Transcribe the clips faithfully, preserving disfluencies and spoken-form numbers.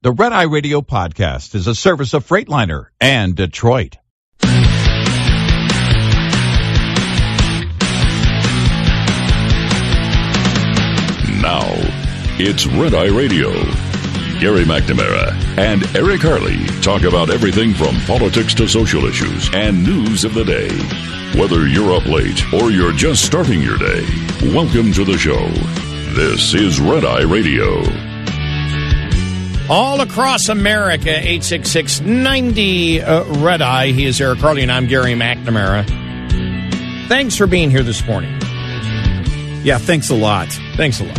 The Red Eye Radio podcast is a service of Freightliner and Detroit. Now, it's Red Eye Radio. Gary McNamara and Eric Harley talk about everything from politics to social issues and news of the day. Whether you're up late or you're just starting your day, welcome to the show. This is Red Eye Radio. All across America, eight six six, nine zero, uh, Red Eye. He is Eric Harley, and I'm Gary McNamara. Thanks for being here this morning. Yeah, thanks a lot. Thanks a lot.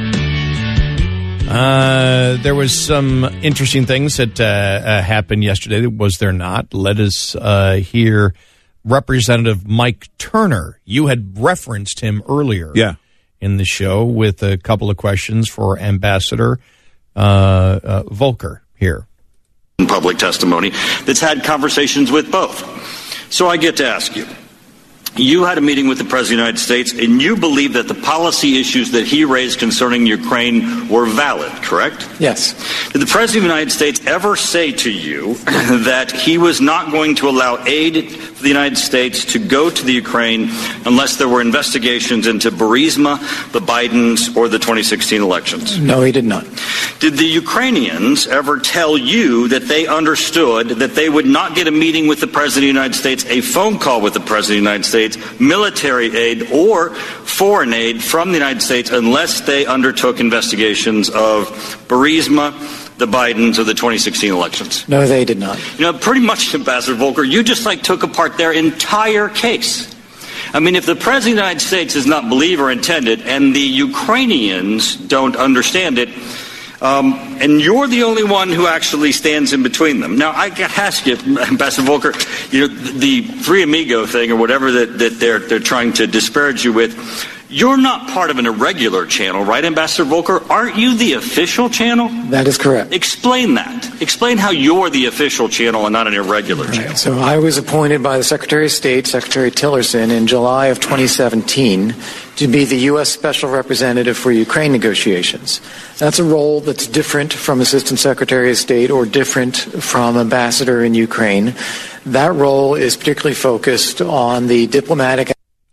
Uh, there was some interesting things that uh, uh, happened yesterday, was there not? Let us uh, hear Representative Mike Turner. You had referenced him earlier yeah. in the show with a couple of questions for Ambassador uh, uh, Volker here. Public testimony that's had conversations with both. So I get to ask you. You had a meeting with the President of the United States, and you believe that the policy issues that he raised concerning Ukraine were valid, correct? Yes. Did the President of the United States ever say to you that he was not going to allow aid for the United States to go to the Ukraine unless there were investigations into Burisma, the Bidens, or the twenty sixteen elections? No, he did not. Did the Ukrainians ever tell you that they understood that they would not get a meeting with the President of the United States, a phone call with the President of the United States, military aid or foreign aid from the United States unless they undertook investigations of Burisma, the Bidens, or the twenty sixteen elections? No, they did not. You know, pretty much, Ambassador Volker, you just like took apart their entire case. I mean, if the President of the United States does not believe or intend it, and the Ukrainians don't understand it, Um, and you're the only one who actually stands in between them. Now, I got to ask you, Ambassador Volker, you know, the Three Amigo thing or whatever that, that they're, they're trying to disparage you with, you're not part of an irregular channel, right, Ambassador Volker? Aren't you the official channel? That is correct. Explain that. Explain how you're the official channel and not an irregular Right. channel. So I was appointed by the Secretary of State, Secretary Tillerson, in July of twenty seventeen to be the U S Special Representative for Ukraine negotiations. That's a role that's different from Assistant Secretary of State or different from Ambassador in Ukraine. That role is particularly focused on the diplomatic...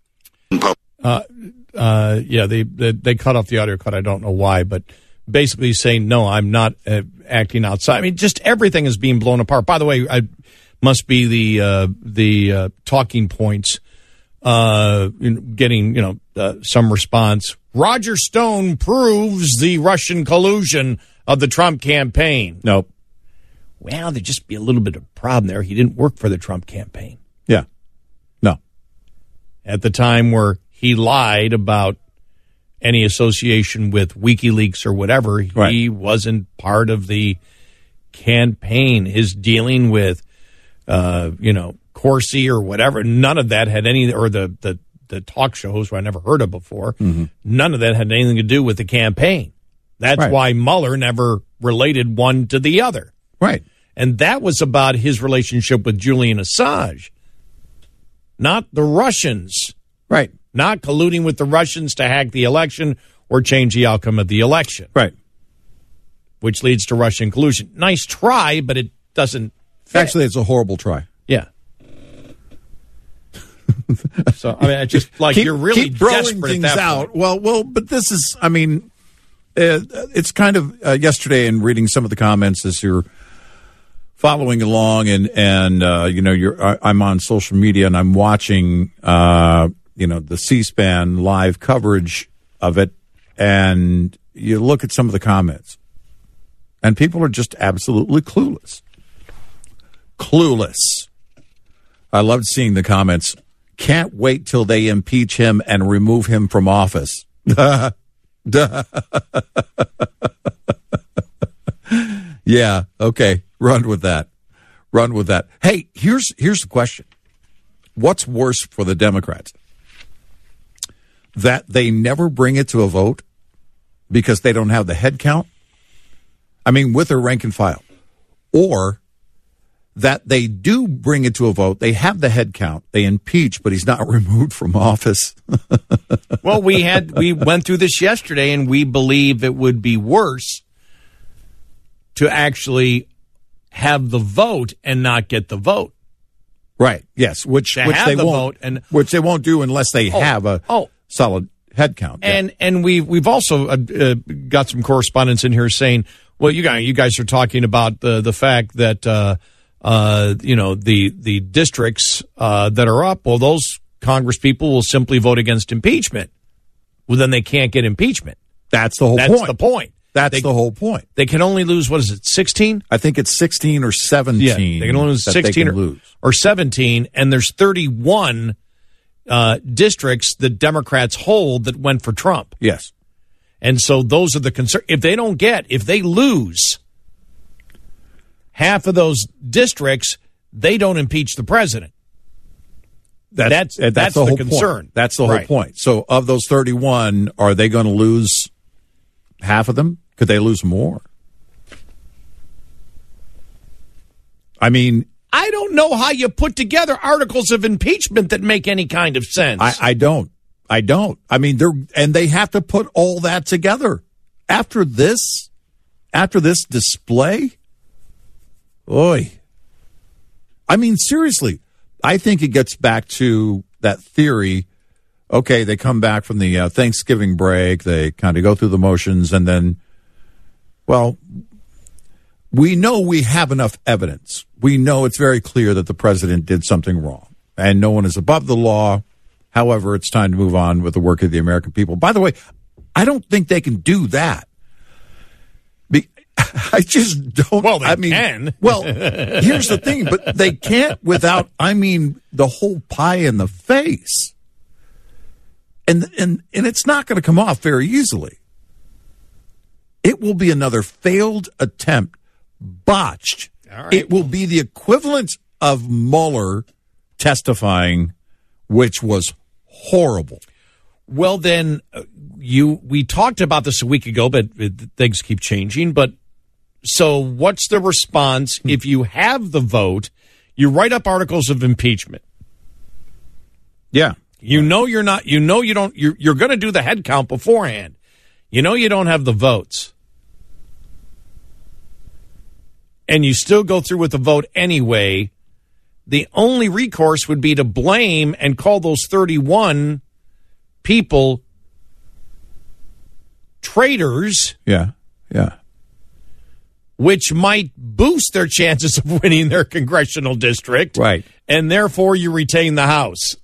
Uh, uh, yeah, they, they they cut off the audio cut. I don't know why, but basically saying, no, I'm not uh, acting outside. I mean, just everything is being blown apart. By the way, I must be the uh, the uh, talking points uh, getting, you know, uh, some response. Roger Stone proves the Russian collusion of the Trump campaign. Nope. Well, there'd just be a little bit of a problem there. He didn't work for the Trump campaign. Yeah. No. At the time where he lied about any association with WikiLeaks or whatever, right. He wasn't part of the campaign. His dealing with, uh, you know, Corsi or whatever, none of that had any, or the, the, the talk shows who I never heard of before, mm-hmm. None of that had anything to do with the campaign. That's right. Why Mueller never related one to the other. Right. And that was about his relationship with Julian Assange, not the Russians. Right. Not colluding with the Russians to hack the election or change the outcome of the election. Right. Which leads to Russian collusion. Nice try, but it doesn't fit. Actually, it's a horrible try. Yeah. So, I mean, I just, like, keep, you're really keep throwing desperate things at that out. point. Well, well, but this is, I mean, uh, it's kind of, uh, yesterday in reading some of the comments as you're following along and, and uh, you know, you're, I, I'm on social media and I'm watching, uh, you know, the C-SPAN live coverage of it, and you look at some of the comments, and people are just absolutely clueless. Clueless. I loved seeing the comments. Can't wait till they impeach him and remove him from office. Duh. Duh. Yeah, okay. Run with that. Run with that. Hey, here's here's the question. What's worse for the Democrats? That they never bring it to a vote because they don't have the head count? I mean, with their rank and file. Or that they do bring it to a vote, they have the head count, they impeach, but he's not removed from office. Well, we had we went through this yesterday, and we believe it would be worse to actually have the vote and not get the vote. Right. Yes. Which To which have they the won't. vote and- which they won't do unless they Oh, have a oh. solid head count. Yeah. And and we we've also uh, uh, got some correspondence in here saying, well, you guys you guys are talking about the the fact that uh, uh, you know the the districts uh, that are up. Well, those Congress people will simply vote against impeachment. Well, then they can't get impeachment. That's the whole That's point. the point. That's They- the whole point. They can only lose, what is it, sixteen? I think it's sixteen or seventeen. Yeah, they can only lose that sixteen they or, can lose. or seventeen, and there's thirty-one uh, districts that Democrats hold that went for Trump. Yes. And so those are the concerns. If they don't get, if they lose half of those districts, they don't impeach the president. That's- uh, that's the the whole concern. Point. That's the whole Right. point. So of those thirty-one, are they going to lose half of them? Could they lose more? I mean, I don't know how you put together articles of impeachment that make any kind of sense. I, I don't. I don't. I mean, they're and they have to put all that together after this. After this display, oy. I mean, seriously, I think it gets back to that theory. Okay, they come back from the uh, Thanksgiving break. They kind of go through the motions, and then, well, we know we have enough evidence. We know it's very clear that the president did something wrong, and no one is above the law. However, it's time to move on with the work of the American people. By the way, I don't think they can do that. Be- I just don't. Well, they I mean, can. Well, here's the thing, but they can't without, I mean, the whole pie in the face. And and and it's not going to come off very easily. It will be another failed attempt, botched. All right. It will be the equivalent of Mueller testifying, which was horrible. Well, then uh, you we talked about this a week ago, but uh, things keep changing. But so, what's the response if you have the vote? You write up articles of impeachment. Yeah. You know you're not. You know you don't. You're you're going to do the head count beforehand. You know you don't have the votes, and you still go through with the vote anyway. The only recourse would be to blame and call those thirty-one people traitors, Yeah. Yeah. which might boost their chances of winning their congressional district. Right. And therefore you retain the House.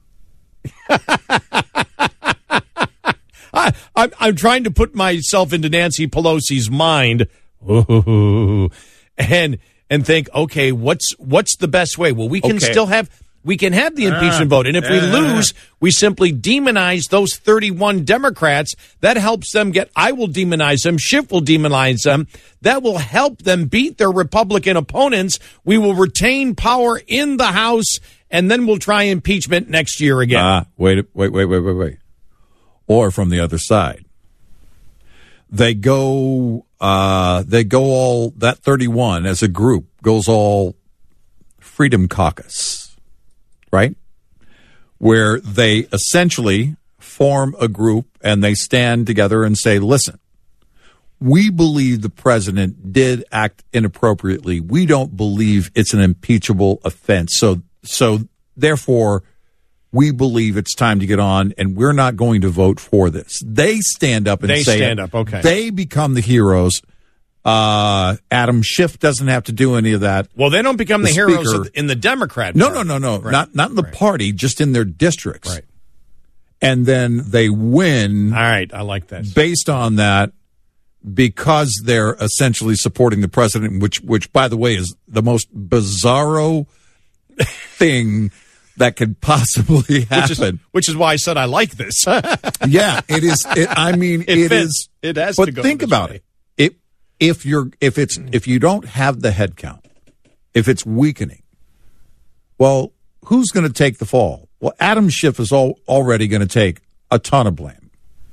I, I'm, I'm trying to put myself into Nancy Pelosi's mind Ooh, and and think, okay, what's what's the best way? Well, we can Okay. still have we can have the impeachment vote, and if we uh. lose, we simply demonize those thirty-one Democrats. That helps them get. I will demonize them. Schiff will demonize them. That will help them beat their Republican opponents. We will retain power in the House, and then we'll try impeachment next year again. Ah, wait, wait, wait, wait, wait, wait. Or from the other side, they go, uh, they go all that thirty-one as a group goes all Freedom Caucus, right? Where they essentially form a group and they stand together and say, listen, we believe the president did act inappropriately. We don't believe it's an impeachable offense. So, so therefore, we believe it's time to get on, and we're not going to vote for this. They stand up and They say, stand it. up, okay. They become the heroes. Uh, Adam Schiff doesn't have to do any of that. Well, they don't become the, The heroes speaker- of, in the Democrat No, Party. no, no, no, Right. not not in the Right. party, just in their districts. Right. And then they win All right, I like that. based on that because they're essentially supporting the president, which, which by the way, is the most bizarro thing that could possibly happen. Which is, which is why I said I like this. Yeah, it is. It, I mean, It it fits. is. It has but to go think this about way. it. It if you're if it's if you don't have the head count, if it's weakening, well, who's going to take the fall? Well, Adam Schiff is all, already going to take a ton of blame.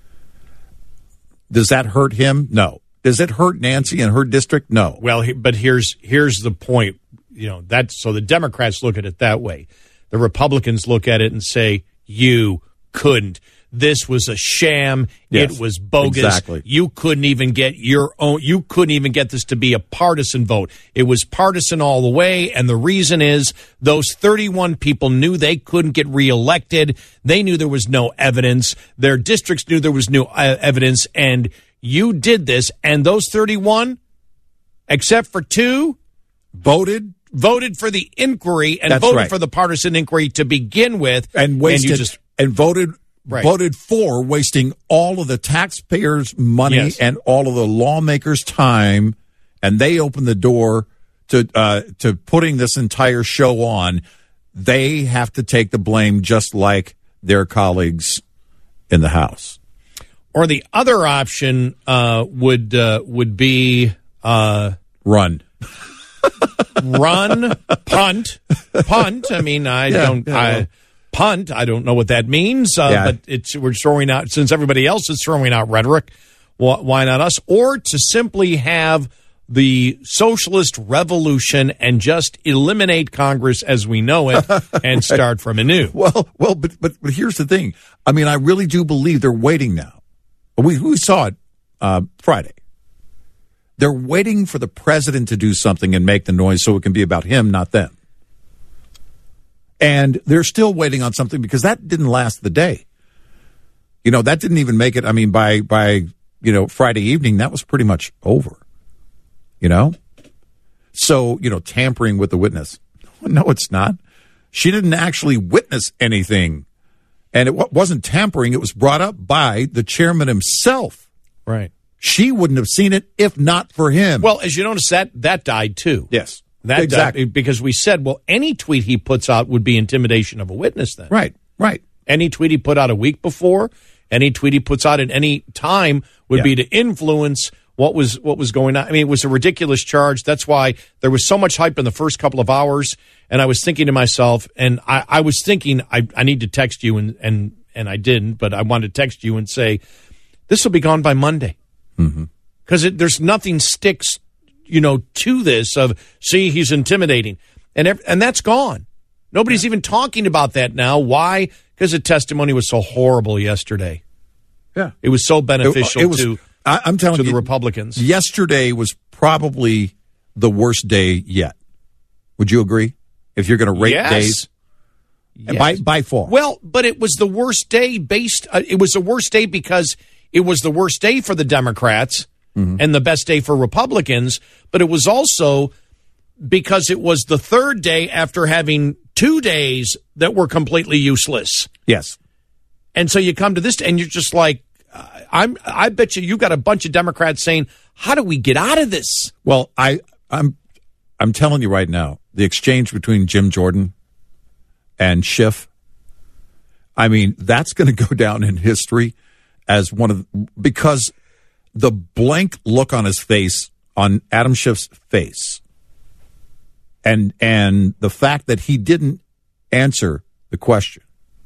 Does that hurt him? No. Does it hurt Nancy and her district? No. Well, he, but here's here's the point. You know, that's so the Democrats look at it that way. The Republicans look at it and say, you couldn't. this was a sham. Yes, it was bogus. exactly. You couldn't even get your own, you couldn't even get this to be a partisan vote. It was partisan all the way. And the reason is those thirty-one people knew they couldn't get reelected. They knew there was no evidence. Their districts knew there was no uh, evidence. And you did this. And those thirty-one, except for two, voted voted for the inquiry and That's voted right. for the partisan inquiry to begin with. and wasted and, you just, and voted Right. voted for wasting all of the taxpayers' money Yes. and all of the lawmakers' time, and they opened the door to uh, to putting this entire show on. They have to take the blame, just like their colleagues in the House. or the other option uh, would uh, would be uh, Run. run, punt, punt. I mean, I Yeah, don't. yeah, I, well. punt. I don't know what that means, uh, Yeah. but it's we're throwing out since everybody else is throwing out rhetoric. Wh- why not us? Or to simply have the socialist revolution and just eliminate Congress as we know it and start from anew. Well, well, but, but but here's the thing. I mean, I really do believe they're waiting now. We we saw it uh, Friday. They're waiting for the president to do something and make the noise so it can be about him, not them. And they're still waiting on something because that didn't last the day. You know, that didn't even make it. I mean, by by you know Friday evening, that was pretty much over. You know, so you know, tampering with the witness. No, it's not. She didn't actually witness anything. And it wasn't tampering. It was brought up by the chairman himself. Right. She wouldn't have seen it if not for him. Well, as you notice, that that died too. yes. That exactly. died because we said, well, any tweet he puts out would be intimidation of a witness then. Right, right. Any tweet he put out a week before, any tweet he puts out at any time would Yeah. be to influence what was what was going on. I mean, it was a ridiculous charge. That's why there was so much hype in the first couple of hours. And I was thinking to myself, and I, I was thinking, I, I need to text you, and, and, and I didn't, but I wanted to text you and say, this will be gone by Monday. Because mm-hmm. there's nothing sticks, you know, to this of, see, he's intimidating. And, ev- and that's gone. Nobody's yeah. even talking about that now. Why? Because the testimony was so horrible yesterday. Yeah. It was so beneficial it, it was, to, I, I'm telling to you, the Republicans. Yesterday was probably the worst day yet. Would you agree? If you're going to rate yes. days, yes. by by far. Well, but it was the worst day based. Uh, it was the worst day because it was the worst day for the Democrats mm-hmm. and the best day for Republicans. But it was also because it was the third day after having two days that were completely useless. Yes. And so you come to this, and you're just like, uh, I'm. I bet you you got a bunch of Democrats saying, "How do we get out of this?" Well, I I'm I'm telling you right now, the exchange between Jim Jordan and Schiff, I mean, that's going to go down in history as one of the, because the blank look on his face, on Adam Schiff's face, and and the fact that he didn't answer the question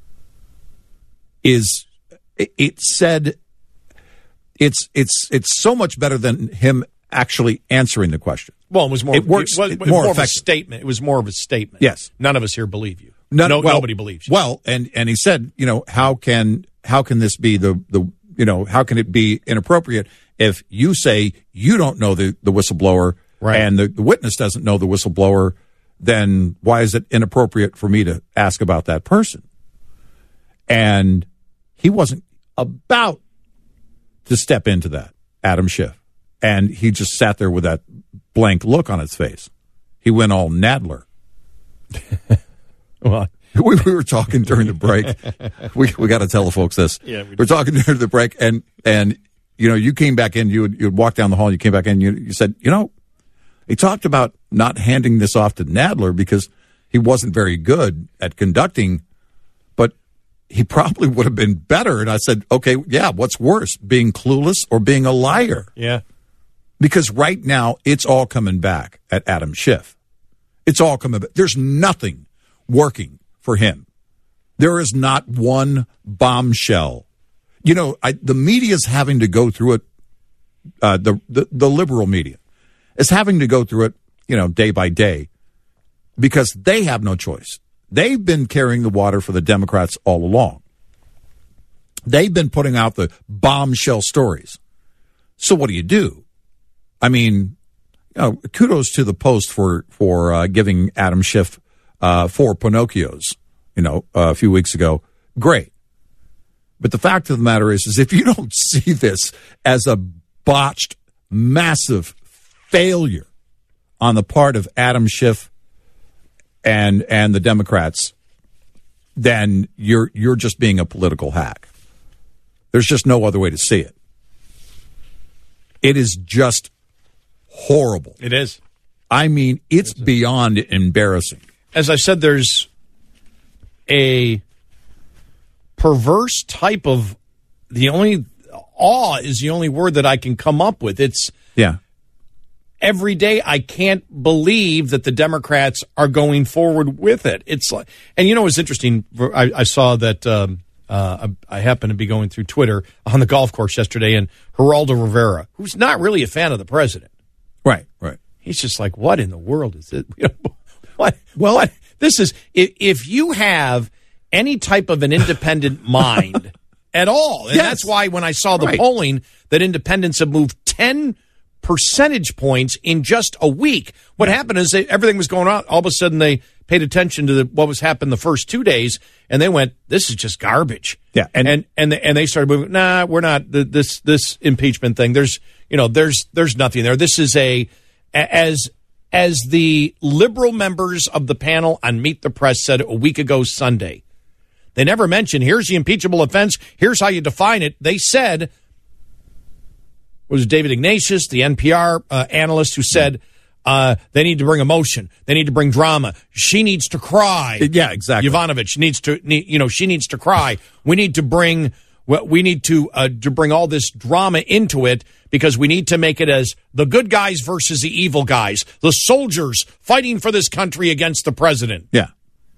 is it, it said it's it's it's so much better than him actually answering the question. Well, it was more. It works it was, it, more, more more of a effective. statement. It was more of a statement. Yes. None of us here believe you. None, no, well, nobody believes you. Well, and and he said, you know, how can how can this be the the you know how can it be inappropriate if you say you don't know the the whistleblower right. and the, the witness doesn't know the whistleblower, then why is it inappropriate for me to ask about that person? And he wasn't about to step into that, Adam Schiff. And he just sat there with that blank look on his face. He went all Nadler. Well, we, we were talking during the break. We we got to tell the folks this. Yeah, we we we're talking during the break, and and you know, you came back in. You would you'd walk down the hall. You came back in. You you said, you know, he talked about not handing this off to Nadler because he wasn't very good at conducting, but he probably would have been better. And I said, okay, yeah, what's worse, being clueless or being a liar? yeah. Because right now, it's all coming back at Adam Schiff. It's all coming back. There's nothing working for him. There is not one bombshell. You know, I, the media's having to go through it, uh, the, the, the liberal media is having to go through it, you know, day by day because they have no choice. They've been carrying the water for the Democrats all along. They've been putting out the bombshell stories. So what do you do? I mean, you know, kudos to the Post for for uh, giving Adam Schiff uh, four Pinocchios, you know, uh, a few weeks ago. Great. But the fact of the matter is, is if you don't see this as a botched, massive failure on the part of Adam Schiff and and the Democrats, then you're you're just being a political hack. There's just no other way to see it. It is just horrible. It is. I mean, it's beyond embarrassing. As I said, there's a perverse type of, the only, awe is the only word that I can come up with. It's, yeah. Every day I can't believe that the Democrats are going forward with it. It's like, and you know what's interesting? I, I saw that um, uh, I, I happened to be going through Twitter on the golf course yesterday, and Geraldo Rivera, who's not really a fan of the president. Right, right. He's just like, what in the world is it? You know, what? Well, what? This is, if, if you have any type of an independent mind at all, and yes. that's why when I saw the right. polling that independents have moved ten percentage points in just a week. What yeah. happened is they, everything was going on. All of a sudden, they paid attention to the, what was happening the first two days, and they went, "This is just garbage." Yeah, and and and, they, and they started moving. Nah, we're not this this impeachment thing. There's you know there's there's nothing there. This is a as as the liberal members of the panel on Meet the Press said a week ago Sunday. They never mentioned here's the impeachable offense. Here's how you define it. They said. Was David Ignatius, the N P R uh, analyst, who said uh, they need to bring emotion, they need to bring drama. She needs to cry. Yeah, exactly. Yovanovitch needs to, need, you know, she needs to cry. We need to bring, we need to uh, to bring all this drama into it because we need to make it as the good guys versus the evil guys, the soldiers fighting for this country against the president. Yeah,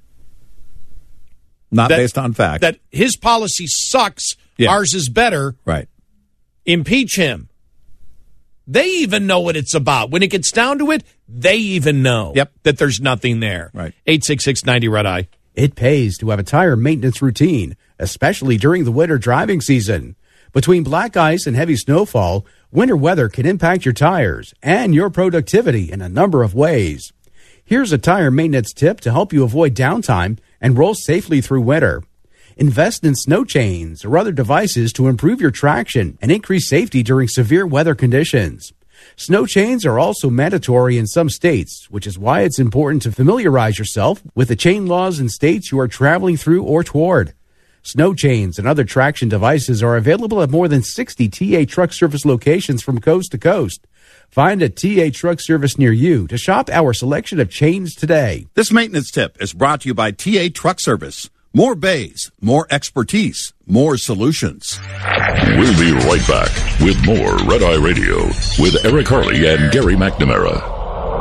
not that, based on fact. That his policy sucks. Yeah. Ours is better. Right. Impeach him. They even know what it's about. When it gets down to it, they even know yep. that there's nothing there. Right. eight six six ninety Red Eye. It pays to have a tire maintenance routine, especially during the winter driving season. Between black ice and heavy snowfall, winter weather can impact your tires and your productivity in a number of ways. Here's a tire maintenance tip to help you avoid downtime and roll safely through winter. Invest in snow chains or other devices to improve your traction and increase safety during severe weather conditions. Snow chains are also mandatory in some states, which is why it's important to familiarize yourself with the chain laws in states you are traveling through or toward. Snow chains and other traction devices are available at more than sixty T A Truck Service locations from coast to coast. Find a T A Truck Service near you to shop our selection of chains today. This maintenance tip is brought to you by T A Truck Service. More bays, more expertise, more solutions. We'll be right back with more Red Eye Radio with Eric Harley and Gary McNamara.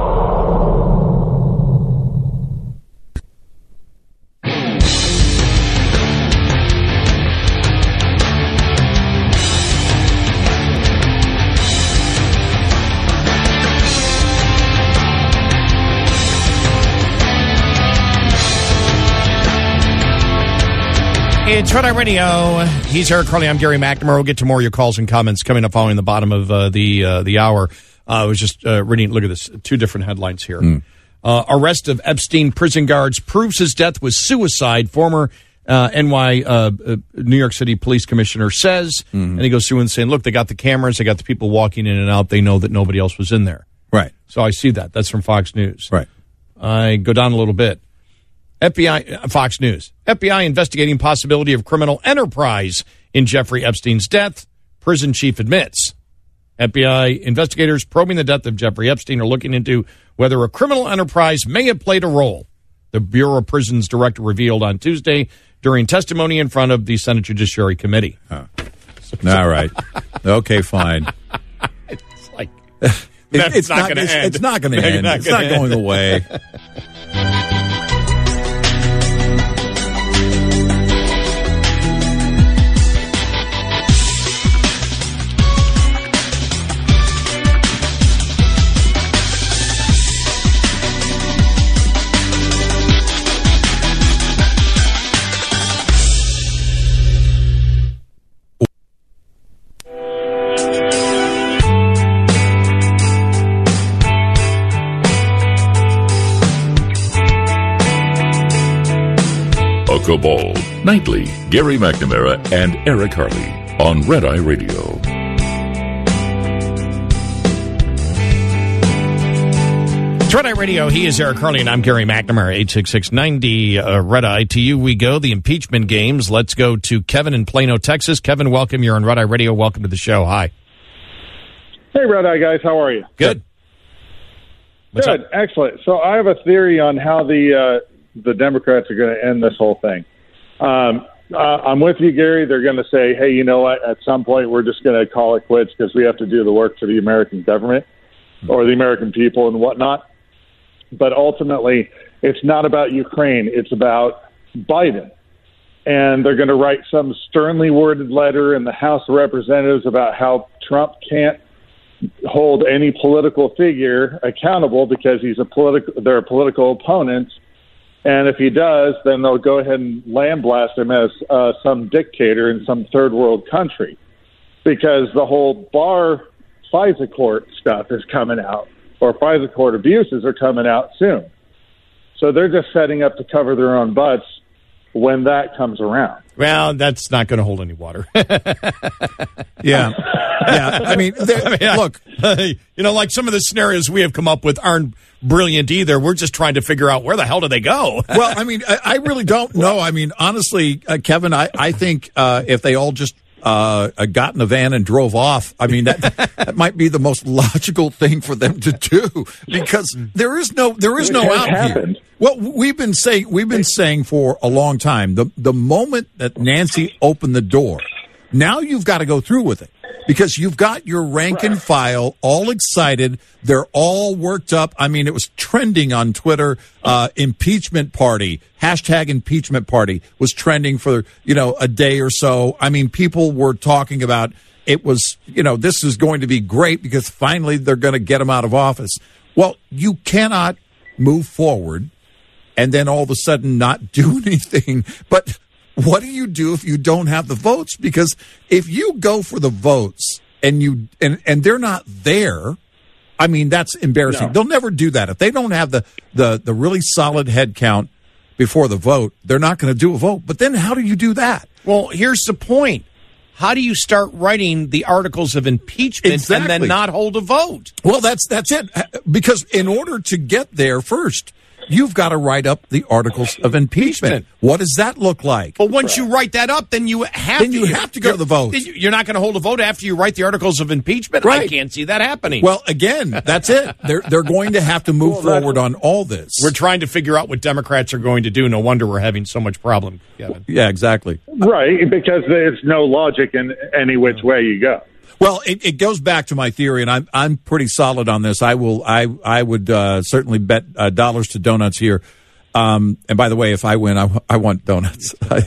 It's Red Eye Radio. He's Eric Harley. I'm Gary McNamara. We'll get to more of your calls and comments coming up following the bottom of uh, the uh, the hour. Uh, I was just uh, reading, look at this, two different headlines here. Mm. Uh, arrest of Epstein prison guards proves his death was suicide. Former uh, N Y uh, uh, New York City police commissioner says, mm. and he goes through and saying, look, they got the cameras, they got the people walking in and out. They know that nobody else was in there. Right. So I see that. That's from Fox News. Right. I go down a little bit. F B I, Fox News. F B I investigating possibility of criminal enterprise in Jeffrey Epstein's death. Prison chief admits. F B I investigators probing the death of Jeffrey Epstein are looking into whether a criminal enterprise may have played a role. The Bureau of Prisons director revealed on Tuesday during testimony in front of the Senate Judiciary Committee. Oh. All right. Okay, fine. It's like, it, that's it's not, not going to it's, end. It's not going to end. Not it's not end. going away. Marco Ball. Nightly, Gary McNamara and Eric Harley on Red Eye Radio. It's Red Eye Radio. He is Eric Harley, and I'm Gary McNamara. eight six six, ninety, uh, Red Eye. To you we go, the impeachment games. Let's go to Kevin in Plano, Texas. Kevin, welcome. You're on Red Eye Radio. Welcome to the show. Hi. Hey, Red Eye guys. How are you? Good. What's Good. up? Excellent. So I have a theory on how the uh, the Democrats are going to end this whole thing. Um, uh, I'm with you, Gary. They're going to say, hey, you know what? At some point, we're just going to call it quits because we have to do the work for the American government or the American people and whatnot. But ultimately, it's not about Ukraine. It's about Biden. And they're going to write some sternly worded letter in the House of Representatives about how Trump can't hold any political figure accountable because he's a political, they're political opponents. And if he does, then they'll go ahead and lambaste him as uh, some dictator in some third world country because the whole Barr FISA court stuff is coming out. Or FISA court abuses are coming out soon. So they're just setting up to cover their own butts when that comes around. Well, that's not going to hold any water. Yeah. Yeah. I mean, I mean look. I, you know, like some of the scenarios we have come up with aren't brilliant either. We're just trying to figure out where the hell do they go? Well, I mean, I, I really don't know. I mean, honestly, uh, Kevin, I, I think uh, if they all just uh, got in a van and drove off, I mean, that, that might be the most logical thing for them to do because there is no there is no out here. Well, we've been saying we've been saying for a long time the the moment that Nancy opened the door, now you've got to go through with it. Because you've got your rank and file all excited. They're all worked up. I mean, it was trending on Twitter. Uh, impeachment party, hashtag impeachment party was trending for, you know, a day or so. I mean, people were talking about it was, you know, this is going to be great because finally they're going to get him out of office. Well, you cannot move forward and then all of a sudden not do anything. But what do you do if you don't have the votes? Because if you go for the votes and you and, and they're not there, I mean, that's embarrassing. No. They'll never do that. If they don't have the, the, the really solid head count before the vote, they're not going to do a vote. But then how do you do that? Well, here's the point. How do you start writing the articles of impeachment exactly. and then not hold a vote? Well, that's that's it. Because in order to get there first, you've got to write up the articles of impeachment. What does that look like? Well, once you write that up, then you have then to, you have to go to the vote. You're not going to hold a vote after you write the articles of impeachment. Right. I can't see that happening. Well, again, that's it. They're they're going to have to move well, forward on all this. We're trying to figure out what Democrats are going to do. No wonder we're having so much problem, Kevin. Yeah, exactly. Right, because there's no logic in any which way you go. Well, it, it goes back to my theory, and I'm I'm pretty solid on this. I will I I would uh, certainly bet uh, dollars to donuts here. Um, and by the way, if I win, I, I want donuts. but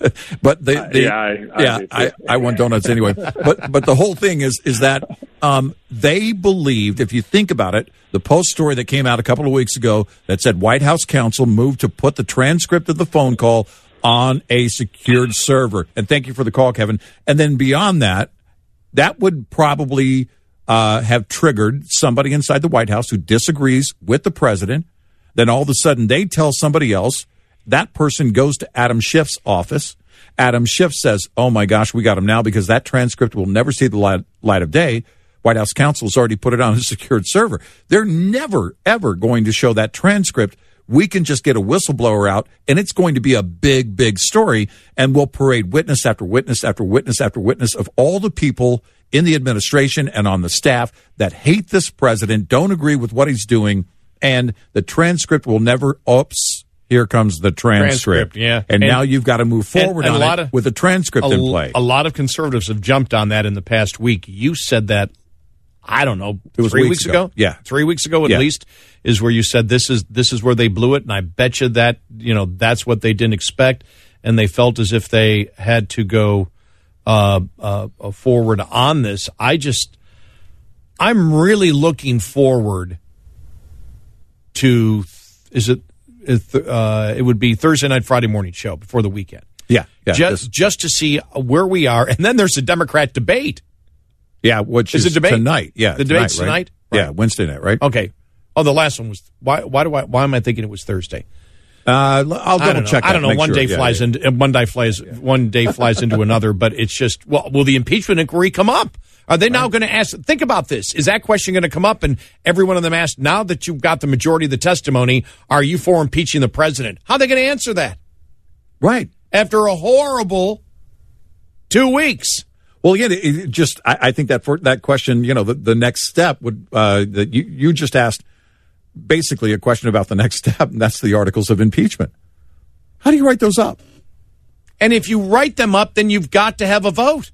the, the uh, yeah, I, I, yeah, I, I want donuts anyway. But but the whole thing is is that um, they believed, if you think about it, the Post story that came out a couple of weeks ago that said White House counsel moved to put the transcript of the phone call on a secured server. And thank you for the call, Kevin. And then beyond that, that would probably uh, have triggered somebody inside the White House who disagrees with the president. Then all of a sudden they tell somebody else. That person goes to Adam Schiff's office. Adam Schiff says, oh, my gosh, we got him now because that transcript will never see the light, light of day. White House counsel has already put it on a secured server. They're never, ever going to show that transcript. We can just get a whistleblower out, and it's going to be a big, big story, and we'll parade witness after witness after witness after witness of all the people in the administration and on the staff that hate this president, don't agree with what he's doing, and the transcript will never, oops, here comes the transcript. transcript yeah. And, and now you've got to move forward and, and on a lot it of, with a transcript a, in play. A lot of conservatives have jumped on that in the past week. You said that, I don't know, it was three weeks weeks ago. ago. Yeah. Three weeks ago at yeah. least is where you said this is this is where they blew it, and I bet you that, you know, that's what they didn't expect, and they felt as if they had to go uh, uh, forward on this. I just, I'm really looking forward to, is it, uh, it would be Thursday night, Friday morning show before the weekend. Yeah. yeah just, this, just to see where we are. And then there's a Democrat debate. Yeah, which is, is a debate tonight. Yeah, the debate's tonight. Right? tonight? Right. Yeah, Wednesday night, right? Okay. Oh, the last one was, why, why do I, why am I thinking it was Thursday? Uh, I'll double check. I don't know. That, one sure. day yeah, flies yeah. into one day flies yeah. one day flies into another, but it's just well, will the impeachment inquiry come up? Are they right. now going to ask? Think about this: is that question going to come up? And every one of them asked. Now that you've got the majority of the testimony, are you for impeaching the president? How are they going to answer that? Right after a horrible two weeks. Well, again, it, it just I, I think that for that question, you know, the, the next step would uh, that you you just asked. Basically a question about the next step, and that's the articles of impeachment. How do you write those up? And if you write them up, then you've got to have a vote.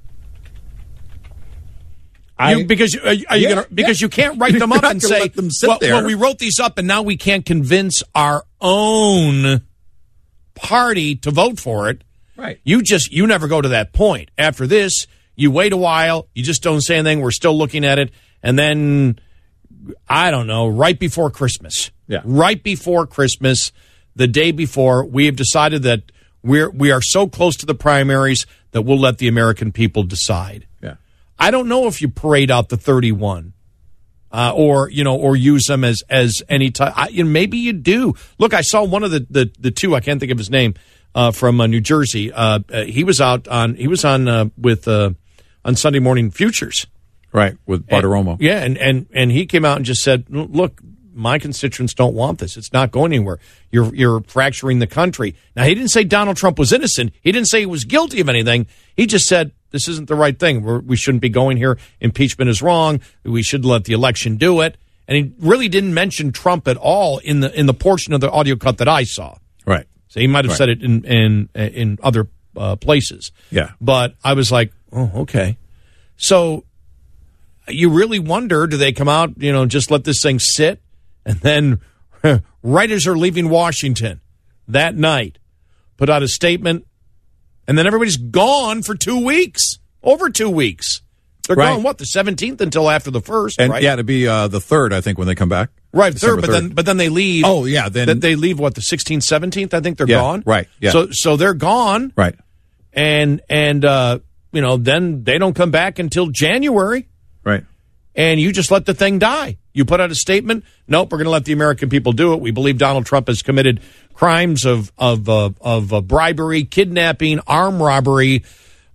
I, you, because are you, are you yeah, gonna, because yeah. you can't write them up and say, them sit well, there. well, we wrote these up, and now we can't convince our own party to vote for it. Right. You just you never go to that point. After this, you wait a while. You just don't say anything. We're still looking at it, and then. I don't know, right before Christmas. Yeah. Right before Christmas, the day before, we have decided that we're we are so close to the primaries that we'll let the American people decide. Yeah. I don't know if you parade out the thirty-one uh, or, you know, or use them as as any time. You know, maybe you do. Look, I saw one of the, the, the two, I can't think of his name, uh, from uh, New Jersey. Uh, uh, he was out on, he was on uh, with, uh, on Sunday Morning Futures. Right, with Bartiromo. And, yeah, and, and, and he came out and just said, look, my constituents don't want this. It's not going anywhere. You're you're fracturing the country. Now, he didn't say Donald Trump was innocent. He didn't say he was guilty of anything. He just said, this isn't the right thing. We're, we shouldn't be going here. Impeachment is wrong. We should let the election do it. And he really didn't mention Trump at all in the in the portion of the audio cut that I saw. Right. So he might have right. said it in, in, in other uh, places. Yeah. But I was like, oh, okay. So... you really wonder, do they come out, you know, just let this thing sit? And then right as they're leaving Washington that night, put out a statement, and then everybody's gone for two weeks, over two weeks. They're right. gone, what, the seventeenth until after the first, and, right? Yeah, to be uh, the third, I think, when they come back. Right, December third, but then but then they leave. Oh, yeah. Then They leave, what, the sixteenth, seventeenth? I think they're yeah, gone. Right, yeah. So, so they're gone. Right. And, and uh, you know, then they don't come back until January. Right. And you just let the thing die. You put out a statement. Nope, we're going to let the American people do it. We believe Donald Trump has committed crimes of of uh, of uh, bribery, kidnapping, armed robbery,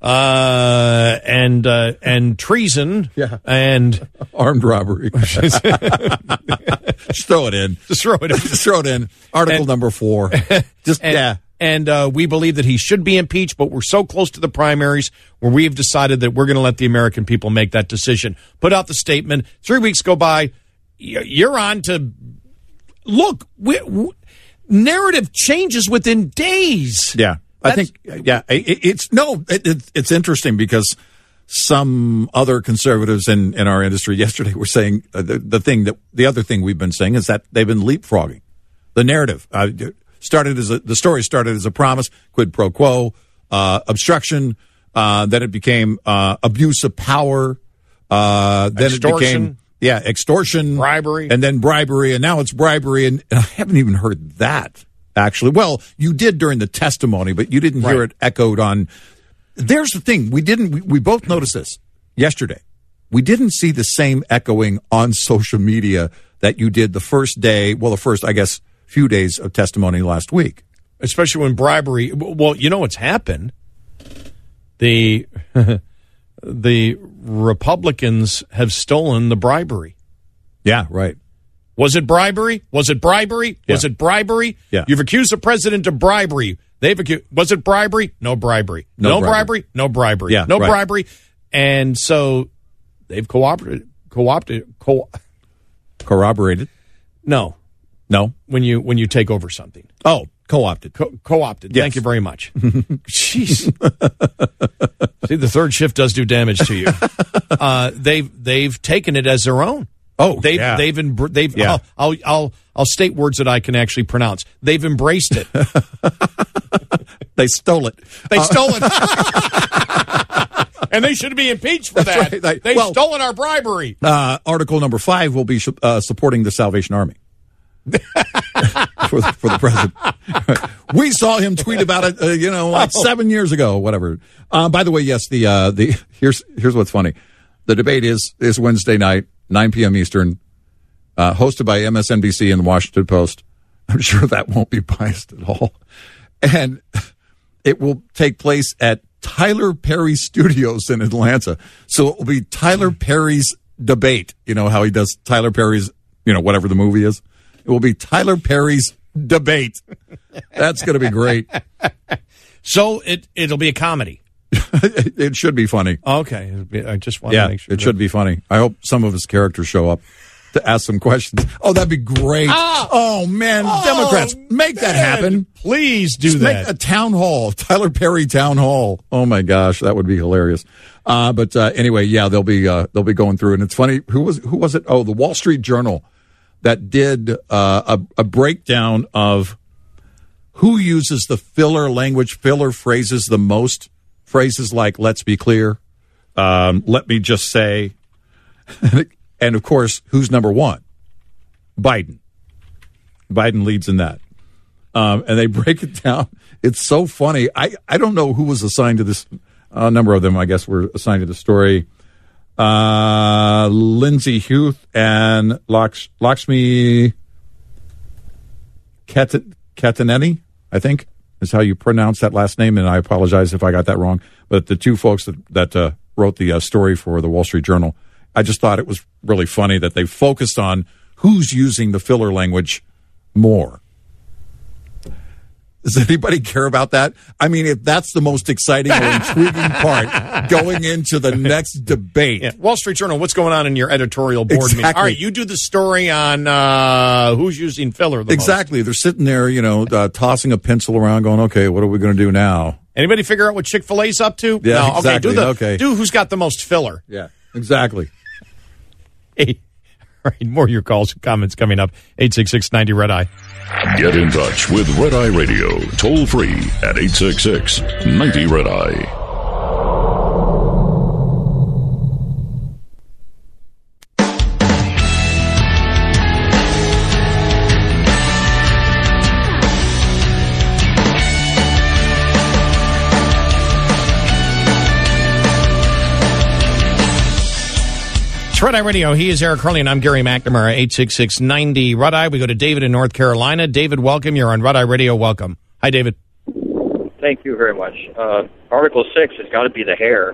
uh, and uh, and treason. Yeah, and armed robbery. Just throw it in. Just throw it in. Just throw it in. Article and, number four. Just and, yeah. And uh, we believe that he should be impeached, but we're so close to the primaries where we've decided that we're going to let the American people make that decision. Put out the statement. Three weeks go by. You're on to look. We, we, narrative changes within days. Yeah, That's, I think. Yeah, it, it's no. It, it, it's interesting because some other conservatives in, in our industry yesterday were saying uh, the, the thing that the other thing we've been saying is that they've been leapfrogging the narrative. Uh, Started as a, the story started as a promise, quid pro quo, uh, obstruction. Uh, then it became uh, abuse of power. Uh, then extortion. it became yeah extortion, bribery, and then bribery, and now it's bribery. And, and I haven't even heard that actually. Well, you did during the testimony, but you didn't hear right. it echoed on. There's the thing: we didn't. We, we both noticed this yesterday. We didn't see the same echoing on social media that you did the first day. Well, the first, I guess. Few days of testimony last week, especially when bribery. Well, you know what's happened. The the Republicans have stolen the bribery. Yeah, right. Was it bribery? Was it bribery? Yeah. Was it bribery? Yeah. You've accused the president of bribery. They've accused. Was it bribery? No bribery. No, no bribery. bribery. No bribery. Yeah, no right. bribery. And so they've cooperated. Co-opted. Co- Corroborated. No. No, when you when you take over something. Oh, co-opted. Co- co-opted. Yes. Thank you very much. Jeez. See, the third shift does do damage to you. Uh, they've they've taken it as their own. Oh, they've yeah. they've embr- they've. Yeah. I'll, I'll I'll I'll state words that I can actually pronounce. They've embraced it. They stole it. They uh, stole it. And they should be impeached for that. Right. Like, They've well, stolen our bribery. Uh, article number five will be uh, supporting the Salvation Army. for, the, for the president. We saw him tweet about it, uh, you know, like Oh. seven years ago, whatever. Uh, by the way, yes, the uh, the here's here's what's funny. The debate is is Wednesday night, nine p.m. Eastern, uh, hosted by M S N B C and the Washington Post. I'm sure that won't be biased at all. And it will take place at Tyler Perry Studios in Atlanta. So it will be Tyler Perry's debate. You know how he does Tyler Perry's, you know, whatever the movie is. It will be Tyler Perry's debate. That's going to be great. So it, it'll be a comedy. it, it should be funny. Okay. I just want yeah, to make sure. It that... should be funny. I hope some of his characters show up to ask some questions. Oh, that'd be great. Ah! Oh, man. Oh, Democrats, make man. that happen. Please do Just that. Make a town hall, Tyler Perry town hall. Oh, my gosh. That would be hilarious. Uh, but uh, anyway, yeah, they'll be uh, they'll be going through. And it's funny. Who was who was it? Oh, the Wall Street Journal that did uh, a, a breakdown of who uses the filler language, filler phrases the most. Phrases like, let's be clear, um, let me just say, and of course, who's number one? Biden. Biden leads in that. Um, and they break it down. It's so funny. I, I don't know who was assigned to this. A number of them, I guess, were assigned to the story. Uh, Lindsay Huth and Laksh, Lakshmi Kat- Kataneni, I think, is how you pronounce that last name, and I apologize if I got that wrong. But the two folks that, that uh, wrote the uh, story for the Wall Street Journal, I just thought it was really funny that they focused on who's using the filler language more. Does anybody care about that? I mean, if that's the most exciting or intriguing part going into the next debate. Yeah. Wall Street Journal, what's going on in your editorial board exactly. meeting? All right, you do the story on uh, who's using filler the Exactly. most. They're sitting there, you know, uh, tossing a pencil around going, okay, what are we going to do now? Anybody figure out what Chick-fil-A's up to? Yeah, no, exactly. Okay, do, the, okay. do who's got the most filler. Yeah, exactly. Hey, all right, more of your calls and comments coming up. eight six six, ninety, Red Eye. Get in touch with Red Eye Radio, toll free at eight six six, ninety, Red Eye. Red Eye Radio. He is Eric Hurley, and I'm Gary McNamara, eight six six, ninety, Red Eye. We go to David in North Carolina. David, welcome. You're on Red Eye Radio. Welcome. Hi, David. Thank you very much. Uh, Article six has got to be the hair.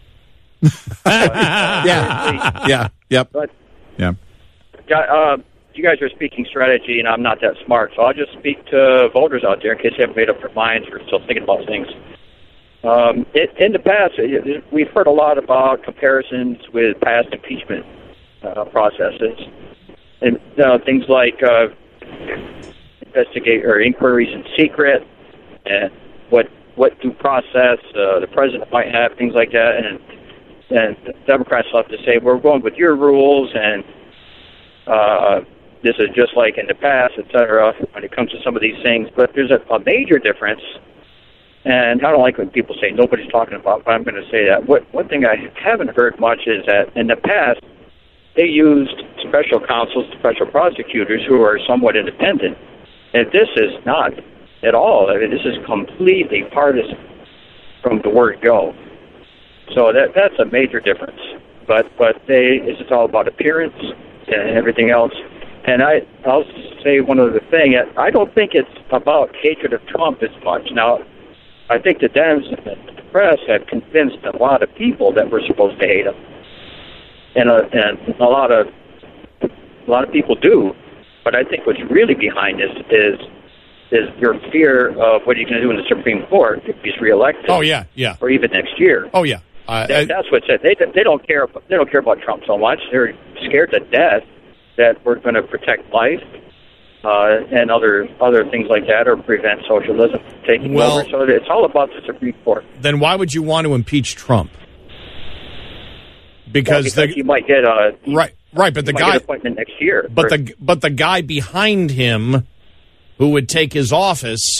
yeah. Yeah. Yep. But, yeah. Uh, you guys are speaking strategy, and I'm not that smart, so I'll just speak to voters out there in case they haven't made up their minds or still thinking about things. Um, it, in the past, it, we've heard a lot about comparisons with past impeachment uh, processes, and uh, things like uh, investigate or inquiries in secret, and what what due process uh, the president might have, things like that. And and Democrats love to say we're going with your rules, and uh, this is just like in the past, et cetera. When it comes to some of these things, but there's a, a major difference. And I don't like when people say nobody's talking about, but I'm going to say that. What, one thing I haven't heard much is that in the past, they used special counsels, special prosecutors who are somewhat independent. And this is not at all. I mean, this is completely partisan from the word go. So that that's a major difference. But but they it's all about appearance and everything else. And I, I'll say one other thing. I don't think it's about hatred of Trump as much. Now, I think the Dems and the press have convinced a lot of people that we're supposed to hate him, and uh, and a lot of a lot of people do. But I think what's really behind this is is your fear of what are you going to do in the Supreme Court if he's reelected. Oh yeah, yeah. Or even next year. Oh yeah. Uh, that, that's what's it. They they don't care. They don't care about Trump so much. They're scared to death that we're going to protect life. Uh, and other other things like that, or prevent socialism from taking well, over. So it's all about the Supreme Court. Then why would you want to impeach Trump? Because, well, because the, you might get a right, right, but the might guy get an appointment next year. But or, the but the guy behind him, who would take his office,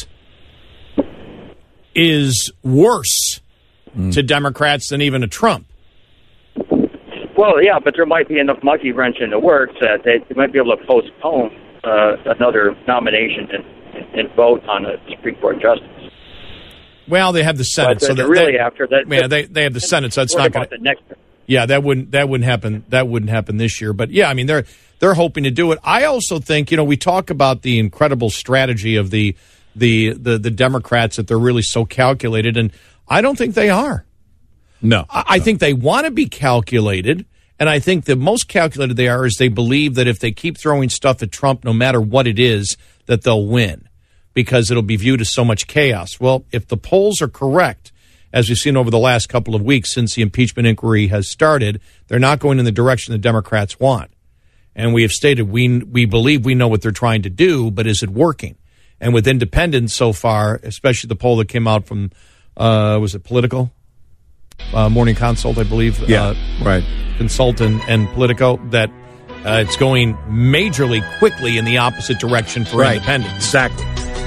is worse mm. to Democrats than even a Trump. Well, yeah, but there might be enough monkey wrench in the works that they, they might be able to postpone Uh, another nomination and, and vote on a Supreme Court justice. Well, they have the Senate, but, uh, so that, really they, after that, yeah, they they have the Senate, so it's not going to. Yeah, that wouldn't that wouldn't happen. That wouldn't happen this year. But yeah, I mean, they're they're hoping to do it. I also think, you know, we talk about the incredible strategy of the the the, the Democrats, that they're really so calculated, and I don't think they are. No. I, I think they want to be calculated, and I think the most calculated they are is they believe that if they keep throwing stuff at Trump, no matter what it is, that they'll win, because it'll be viewed as so much chaos. Well, if the polls are correct, as we've seen over the last couple of weeks since the impeachment inquiry has started, they're not going in the direction the Democrats want. And we have stated we we believe we know what they're trying to do, but is it working? And with independents so far, especially the poll that came out from, uh, was it Politico? Uh, Morning Consult, I believe. Yeah, uh, right. Consultant and Politico, that uh, it's going majorly quickly in the opposite direction for right. independents. Exactly.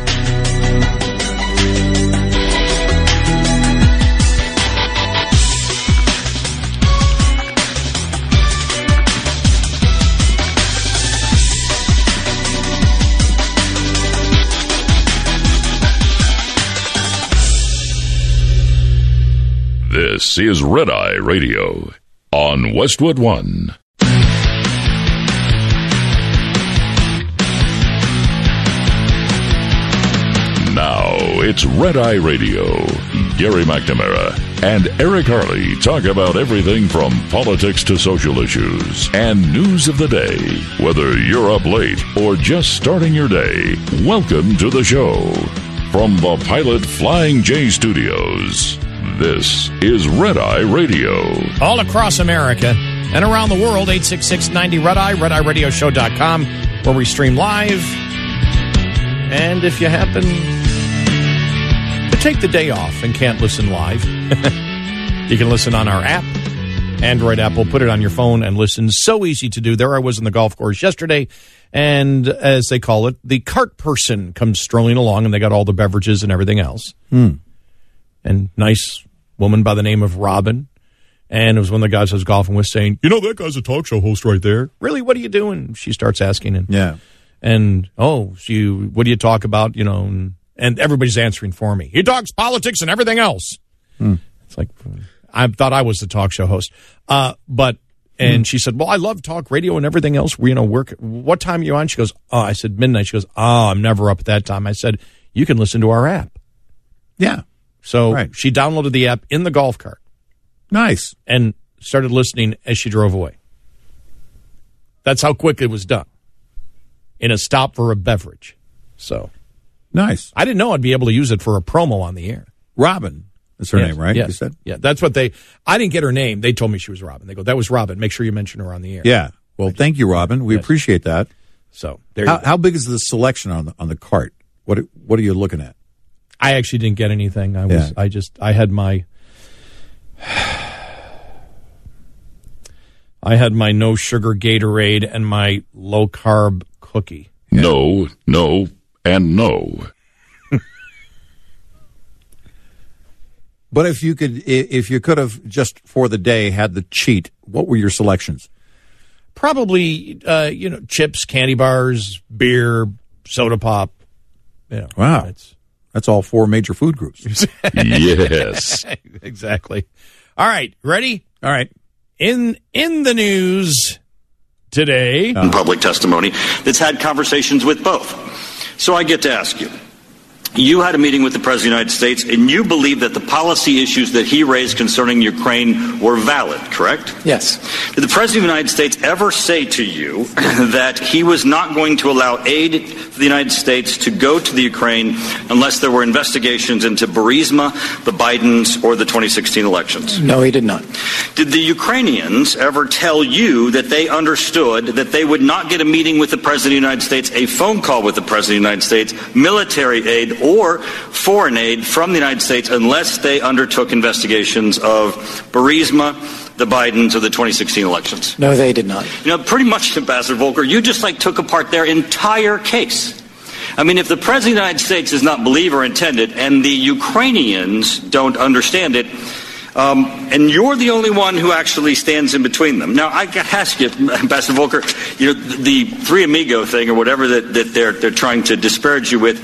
This is Red Eye Radio on Westwood One. Now it's Red Eye Radio. Gary McNamara and Eric Harley talk about everything from politics to social issues and news of the day. Whether you're up late or just starting your day, welcome to the show. From the Pilot Flying J Studios, this is Red Eye Radio. All across America and around the world, eight six six, ninety, Red Eye, red eye radio show dot com, where we stream live. And if you happen to take the day off and can't listen live, you can listen on our app, Android app. We'll put it on your phone and listen. So easy to do. There I was in the golf course yesterday, and as they call it, the cart person comes strolling along, and they got all the beverages and everything else. Hmm. And nice woman by the name of Robin. And it was one of the guys I was golfing with saying, you know, that guy's a talk show host right there. Really, what are you doing? She starts asking. And, yeah. And, oh, she, what do you talk about? You know, and, and everybody's answering for me. He talks politics and everything else. Hmm. It's like, I thought I was the talk show host. Uh, but, and hmm. she said, well, I love talk radio and everything else. We, you know, work. What time are you on? She goes, oh, I said midnight. She goes, oh, I'm never up at that time. I said, you can listen to our app. Yeah. So right. she downloaded the app in the golf cart. Nice. And started listening as she drove away. That's how quick it was done. In a stop for a beverage. So nice. I didn't know I'd be able to use it for a promo on the air. Robin. That's her yes, name, right? Yes. You said? Yeah, that's what they, I didn't get her name. They told me she was Robin. They go, that was Robin. Make sure you mention her on the air. Yeah. Well, thank you, Robin. We yes. appreciate that. So there how, you go. How big is the selection on the, on the cart? What What are you looking at? I actually didn't get anything. I was, yeah. I just, I had my, I had my no sugar Gatorade and my low carb cookie. Yeah. No, no, and no. But if you could, if you could have just for the day had the cheat, what were your selections? Probably, uh, you know, chips, candy bars, beer, soda pop. You know, wow. That's, that's all four major food groups. Yes. Exactly. All right. Ready? All right. In in the news today. Uh, public testimony that's had conversations with both. So I get to ask you. You had a meeting with the President of the United States, and you believe that the policy issues that he raised concerning Ukraine were valid, correct? Yes. Did the President of the United States ever say to you that he was not going to allow aid for the United States to go to the Ukraine unless there were investigations into Burisma, the Bidens, or the twenty sixteen elections? No, he did not. Did the Ukrainians ever tell you that they understood that they would not get a meeting with the President of the United States, a phone call with the President of the United States, military aid, or foreign aid from the United States unless they undertook investigations of Burisma, the Bidens, or the twenty sixteen elections? No, they did not. You know, pretty much, Ambassador Volker, you just like took apart their entire case. I mean, if the President of the United States does not believe or intend it, and the Ukrainians don't understand it, Um, and you're the only one who actually stands in between them. Now, I got to ask you, Ambassador Volker, you know, the Three Amigo thing or whatever that, that they're they're trying to disparage you with,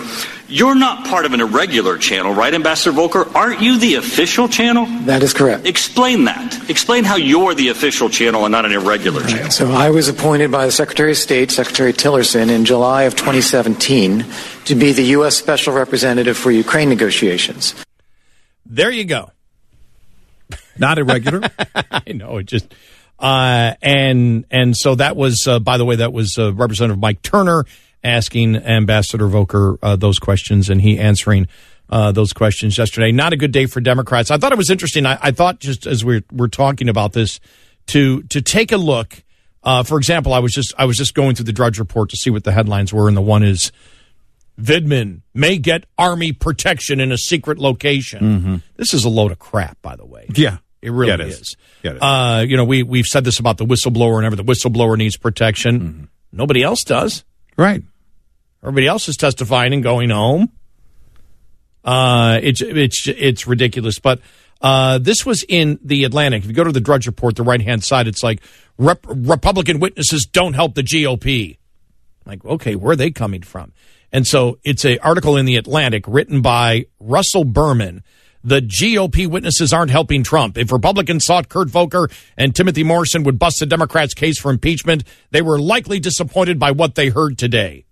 You're not part of an irregular channel, right, Ambassador Volker? Aren't you the official channel? That is correct. Explain that. Explain how you're the official channel and not an irregular Right. channel. So I was appointed by the Secretary of State, Secretary Tillerson, in July of twenty seventeen to be the U S Special Representative for Ukraine negotiations. There you go. Not irregular. I know, it just... Uh, and and so that was, uh, by the way, that was uh, Representative Mike Turner asking Ambassador Volker uh, those questions, and he answering uh, those questions yesterday. Not a good day for Democrats. I thought it was interesting. I, I thought just as we're we're talking about this, to to take a look. Uh, for example, I was just I was just going through the Drudge Report to see what the headlines were, and the one is Vindman may get Army protection in a secret location. Mm-hmm. This is a load of crap, by the way. Yeah. It really yeah, it is. is. Yeah, it is. Uh, you know, we, we've said this about the whistleblower and everything. The whistleblower needs protection. Mm-hmm. Nobody else does. Right. Everybody else is testifying and going home. Uh, it's, it's, it's ridiculous. But uh, this was in the Atlantic. If you go to the Drudge Report, the right-hand side, it's like Rep- Republican witnesses don't help the G O P. Like, okay, where are they coming from? And so it's an article in the Atlantic written by Russell Berman. The G O P witnesses aren't helping Trump. If Republicans thought Kurt Volker and Timothy Morrison would bust the Democrats' case for impeachment, they were likely disappointed by what they heard today.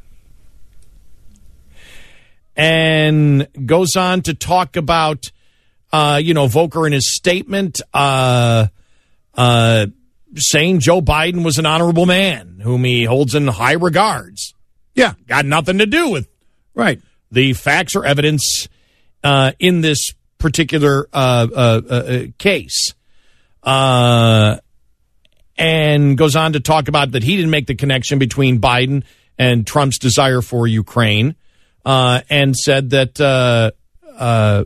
And goes on to talk about, uh, you know, Volker in his statement, uh, uh, saying Joe Biden was an honorable man whom he holds in high regards. Yeah. Got nothing to do with Right. the facts or evidence Uh, in this particular uh, uh, uh, case. Uh, and goes on to talk about that he didn't make the connection between Biden and Trump's desire for Ukraine, uh, and said that uh, uh,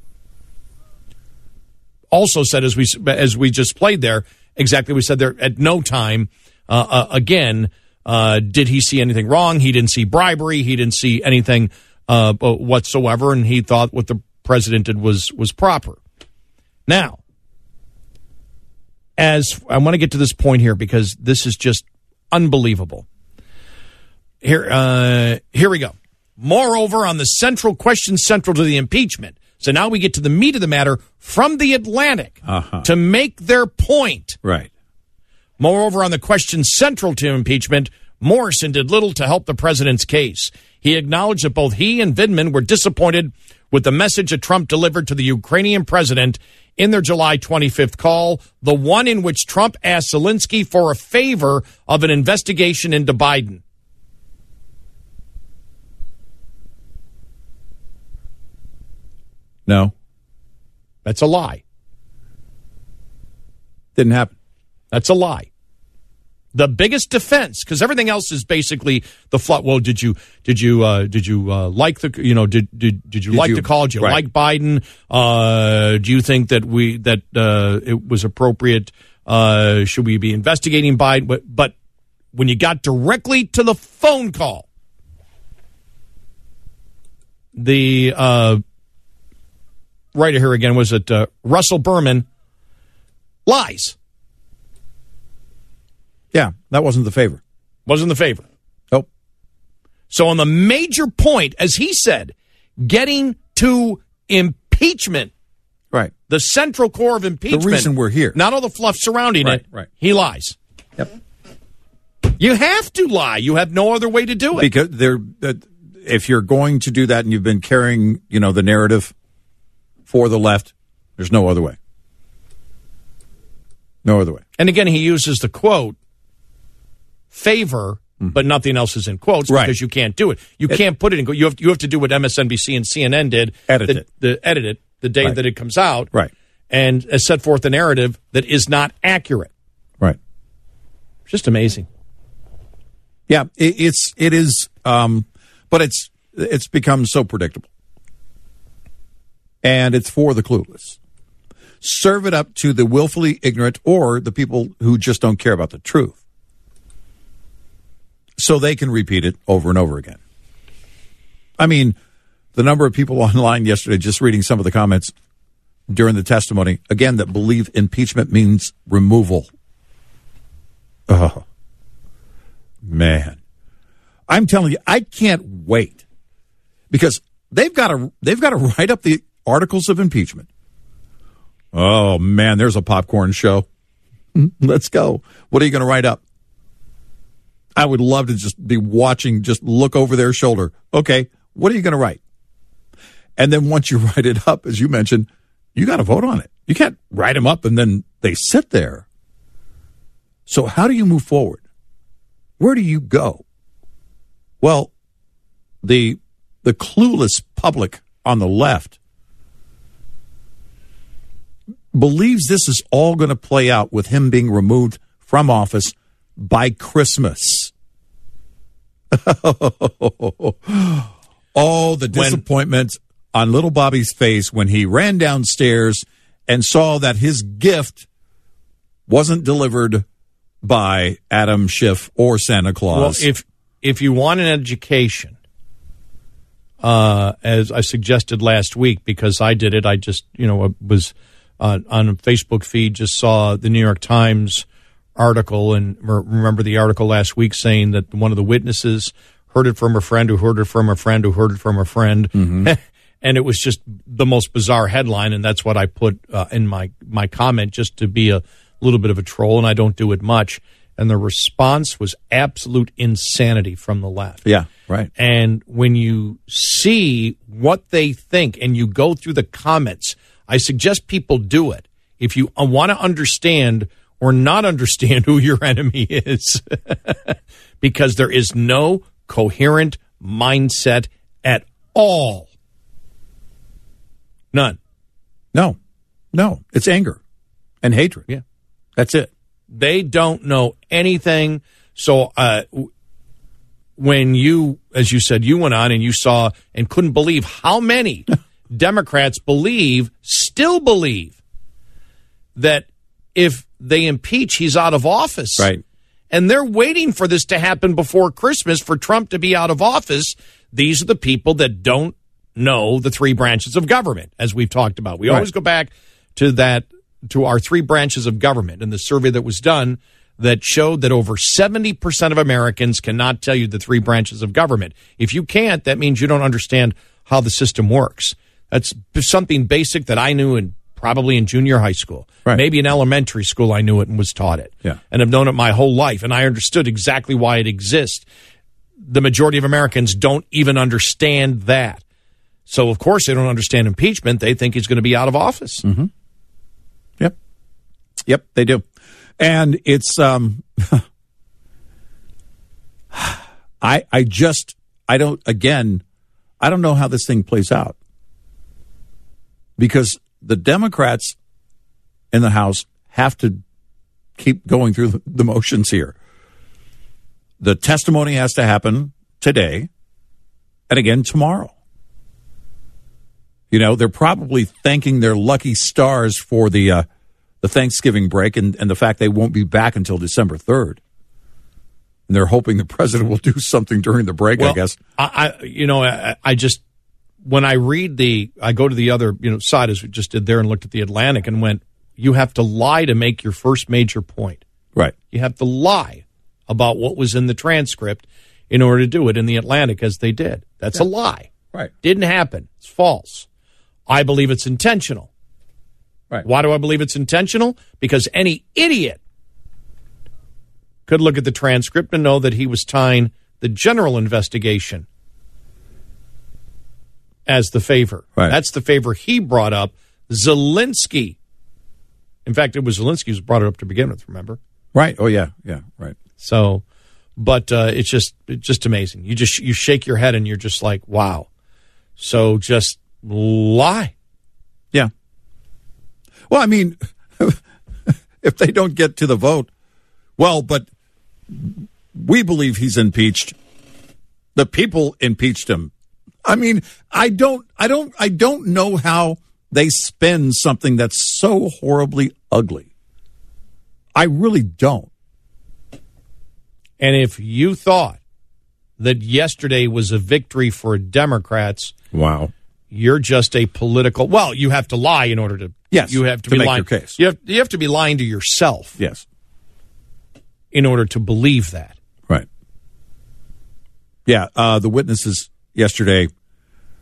also said, as we as we just played there, exactly we said there, at no time, uh, uh, again, uh, did he see anything wrong. He didn't see bribery. He didn't see anything Uh, whatsoever, and he thought what the president did was was proper. Now, as I want to get to this point here because this is just unbelievable. Here, uh, here we go. Moreover, on the central question central to the impeachment. So now we get to the meat of the matter from the Atlantic uh-huh. to make their point. Right. Moreover, on the question central to impeachment, Morrison did little to help the president's case. He acknowledged that both he and Vindman were disappointed with the message that Trump delivered to the Ukrainian president in their July twenty-fifth call, the one in which Trump asked Zelensky for a favor of an investigation into Biden. No. That's a lie. Didn't happen. That's a lie. The biggest defense, because everything else is basically the flood. Well, did you did you uh, did you uh, like the you know did did did you Did like you- the call? Did you right. like Biden? Uh, do you think that we that uh, it was appropriate? Uh, should we be investigating Biden? But, but when you got directly to the phone call, the uh, writer here again was it uh, Russell Berman lies. Yeah, that wasn't the favor. Wasn't the favor. Nope. So on the major point, as he said, getting to impeachment, Right. the central core of impeachment. The reason we're here. Not all the fluff surrounding Right, it. right. He lies. Yep. You have to lie. You have no other way to do it. Because they're, uh, if you're going to do that and you've been carrying, you know, the narrative for the left, there's no other way. No other way. And again, he uses the quote, favor, but nothing else is in quotes Right. because you can't do it. You It- can't put it in. You have you have to do what M S N B C and C N N did. Edit the, it. The, edit it the day Right. that it comes out. Right. And uh, set forth a narrative that is not accurate. Right. Just amazing. Yeah, it, it's it is, um, but it's it's become so predictable, and it's for the clueless. Serve it up to the willfully ignorant or the people who just don't care about the truth, so they can repeat it over and over again. I mean, the number of people online yesterday just reading some of the comments during the testimony again that believe impeachment means removal. Oh. Man, I'm telling you, I can't wait because they've got to they've got to write up the articles of impeachment. Oh man, there's a popcorn show. Let's go. What are you going to write up? I would love to just be watching, just look over their shoulder. Okay, what are you going to write? And then once you write it up, as you mentioned, you got to vote on it. You can't write them up and then they sit there. So how do you move forward? Where do you go? Well, the the clueless public on the left believes this is all going to play out with him being removed from office by Christmas. Oh, the disappointment when, on little Bobby's face when he ran downstairs and saw that his gift wasn't delivered by Adam Schiff or Santa Claus. Well, if if you want an education, uh, as I suggested last week, because I did it, I just, you know, was uh, on a Facebook feed, just saw the New York Times article, and remember the article last week saying that one of the witnesses heard it from a friend who heard it from a friend who heard it from a friend. Mm-hmm. And it was just the most bizarre headline, and that's what I put uh, in my, my comment just to be a little bit of a troll, and I don't do it much. And the response was absolute insanity from the left. Yeah, right. And when you see what they think and you go through the comments, I suggest people do it. If you want to understand or not understand who your enemy is, because there is no coherent mindset at all. None. No, no. It's anger and hatred. Yeah. That's it. They don't know anything. So uh, when you, as you said, you went on and you saw and couldn't believe how many Democrats believe, still believe, that if they impeach, he's out of office. Right. And they're waiting for this to happen before Christmas for Trump to be out of office. These are the people that don't know the three branches of government, as we've talked about. We right. always go back to that, to our three branches of government and the survey that was done that showed that over seventy percent of Americans cannot tell you the three branches of government. If you can't, that means you don't understand how the system works. That's something basic that I knew in probably in junior high school. Right. Maybe in elementary school I knew it and was taught it. Yeah. And I've known it my whole life, and I understood exactly why it exists. The majority of Americans don't even understand that. So, of course, they don't understand impeachment. They think he's going to be out of office. Mm-hmm. Yep. Yep, they do. And it's, um, I, I just, I don't, again, I don't know how this thing plays out. Because the Democrats in the House have to keep going through the, the motions here. The testimony has to happen today and again tomorrow. You know, they're probably thanking their lucky stars for the uh, the Thanksgiving break and, and the fact they won't be back until December third. And they're hoping the president will do something during the break, well, I guess. I, I you know, I, I just, when I read the, I go to the other, you know, side, as we just did there, and looked at the Atlantic and went, you have to lie to make your first major point. Right. You have to lie about what was in the transcript in order to do it in the Atlantic, as they did. That's yeah. a lie. Right. Didn't happen. It's false. I believe it's intentional. Right. Why do I believe it's intentional? Because any idiot could look at the transcript and know that he was tying the general investigation as the favor. Right. That's the favor he brought up. Zelensky. In fact, it was Zelensky who brought it up to begin with, remember? Right. Oh, yeah. Yeah, right. So, but uh, it's just it's just amazing. You just you shake your head and you're just like, wow. So just lie. Yeah. Well, I mean, if they don't get to the vote, well, but we believe he's impeached. The people impeached him. I mean, I don't, I don't, I don't know how they spin something that's so horribly ugly. I really don't. And if you thought that yesterday was a victory for Democrats, wow, you're just a political. Well, you have to lie in order to. Yes, you have to, to be make lying. your case. You have you have to be lying to yourself. Yes, in order to believe that. Right. Yeah, uh, the witnesses yesterday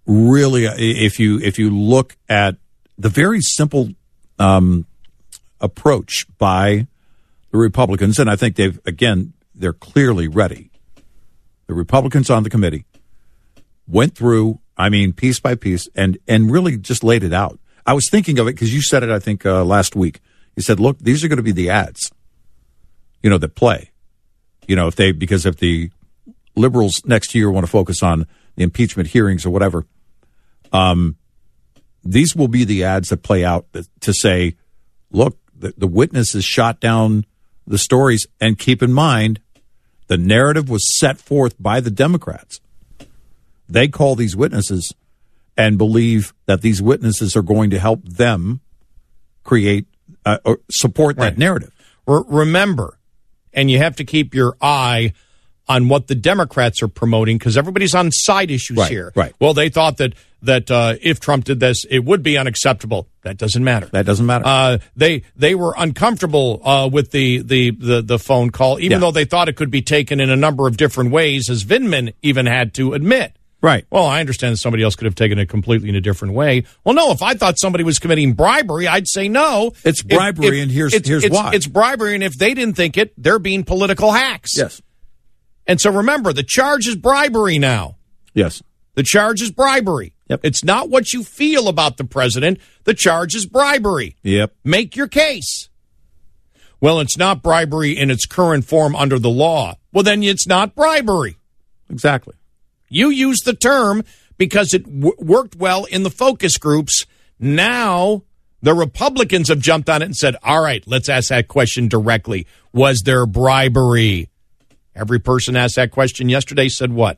really, if you if you look at the very simple um, approach by the Republicans, and I think they've, again, they're clearly ready. The Republicans on the committee went through, I mean, piece by piece, and, and really just laid it out. I was thinking of it because you said it, I think, uh, last week. You said, look, these are going to be the ads, you know, that play. You know, if they, because if the liberals next year want to focus on the impeachment hearings or whatever, um, these will be the ads that play out to say, look, the, the witnesses shot down the stories, and keep in mind, the narrative was set forth by the Democrats. They call these witnesses and believe that these witnesses are going to help them create uh, or support that right. narrative. R- remember, and you have to keep your eye on what the Democrats are promoting, because everybody's on side issues right, here. Right. Well, they thought that that uh, if Trump did this, it would be unacceptable. That doesn't matter. That doesn't matter. Uh, they they were uncomfortable uh, with the, the, the, the phone call, even yeah. though they thought it could be taken in a number of different ways, as Vindman even had to admit. Right. Well, I understand somebody else could have taken it completely in a different way. Well, no, if I thought somebody was committing bribery, I'd say no. It's bribery, if, if, and here's, it's, here's it's, why. It's bribery, and if they didn't think it, they're being political hacks. Yes. And so remember, the charge is bribery now. Yes. The charge is bribery. Yep. It's not what you feel about the president. The charge is bribery. Yep. Make your case. Well, it's not bribery in its current form under the law. Well, then it's not bribery. Exactly. You used the term because it w- worked well in the focus groups. Now the Republicans have jumped on it and said, all right, let's ask that question directly. Was there bribery? Every person asked that question yesterday said what?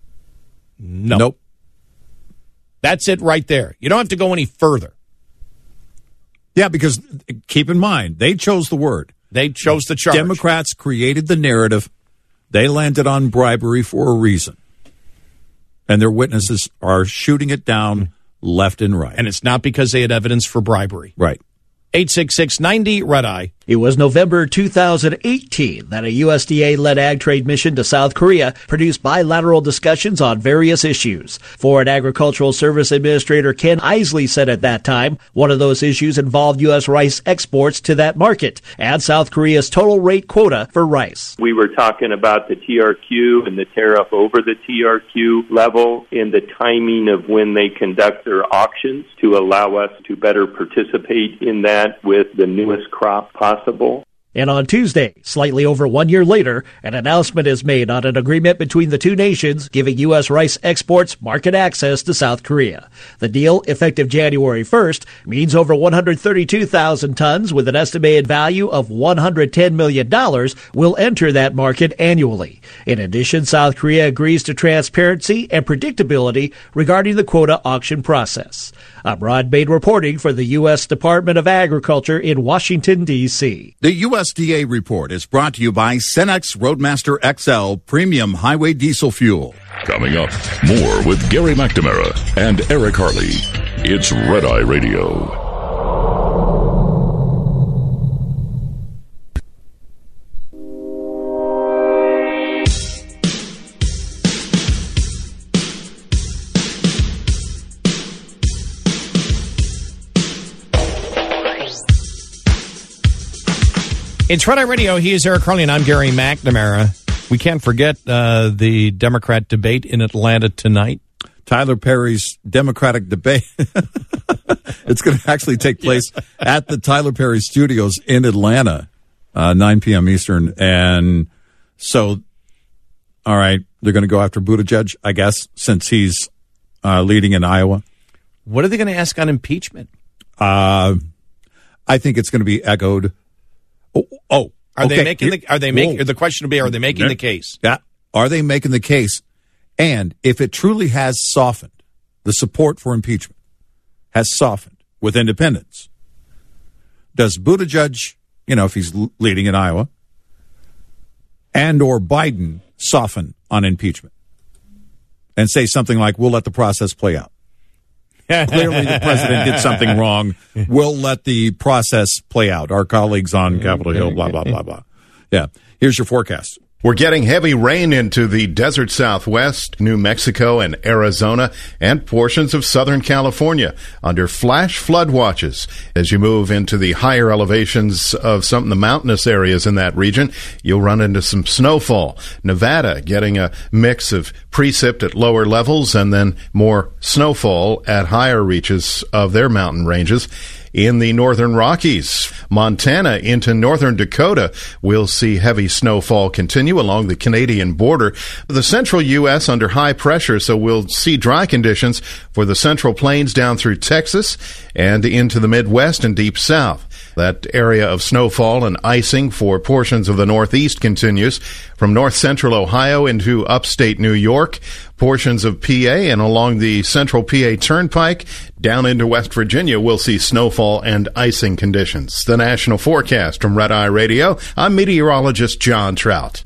No. Nope. That's it right there. You don't have to go any further. Yeah, because keep in mind, they chose the word. They chose the charge. Democrats created the narrative. They landed on bribery for a reason. And their witnesses are shooting it down left and right. And it's not because they had evidence for bribery. Right. eight six six ninety Red Eye. It was November two thousand eighteen that a U S D A-led ag trade mission to South Korea produced bilateral discussions on various issues. Foreign Agricultural Service Administrator Ken Isley said at that time one of those issues involved U S rice exports to that market and South Korea's total rate quota for rice. We were talking about the T R Q and the tariff over the T R Q level and the timing of when they conduct their auctions to allow us to better participate in that with the newest crop possible. And on Tuesday, slightly over one year later, an announcement is made on an agreement between the two nations giving U S rice exports market access to South Korea. The deal, effective January first, means over one hundred thirty-two thousand tons with an estimated value of one hundred ten million dollars will enter that market annually. In addition, South Korea agrees to transparency and predictability regarding the quota auction process. I'm Rod Bain reporting for the U S Department of Agriculture in Washington, D C The U S D A report is brought to you by Cenex Roadmaster X L Premium Highway Diesel Fuel. Coming up, more with Gary McNamara and Eric Harley. It's Red Eye Radio. It's Red Eye Radio. He is Eric Harley, and I'm Gary McNamara. We can't forget uh, the Democrat debate in Atlanta tonight. Tyler Perry's Democratic debate. It's going to actually take place yeah. at the Tyler Perry Studios in Atlanta, uh, nine p.m. Eastern. And so, all right, they're going to go after Buttigieg, I guess, since he's uh, leading in Iowa. What are they going to ask on impeachment? Uh, I think it's going to be echoed. Oh, oh are okay. they making the? Are they making the question to be? Are they making the case? Yeah, are they making the case? And if it truly has softened, the support for impeachment has softened with independents. Does Buttigieg, you know, if he's leading in Iowa, and or Biden soften on impeachment and say something like, "We'll let the process play out." Clearly, the president did something wrong. We'll let the process play out. Our colleagues on Capitol Hill, blah, blah, blah, blah. Yeah. Here's your forecast. We're getting heavy rain into the desert southwest, New Mexico and Arizona, and portions of Southern California under flash flood watches. As you move into the higher elevations of some of the mountainous areas in that region, you'll run into some snowfall. Nevada getting a mix of precip at lower levels and then more snowfall at higher reaches of their mountain ranges. In the northern Rockies, Montana into northern Dakota, we'll see heavy snowfall continue along the Canadian border. The central U S under high pressure, so we'll see dry conditions for the central plains down through Texas and into the Midwest and deep south. That area of snowfall and icing for portions of the Northeast continues from north central Ohio into upstate New York, portions of P A, and along the central P A Turnpike down into West Virginia. We'll see snowfall and icing conditions. The national forecast from Red Eye Radio. I'm meteorologist John Trout.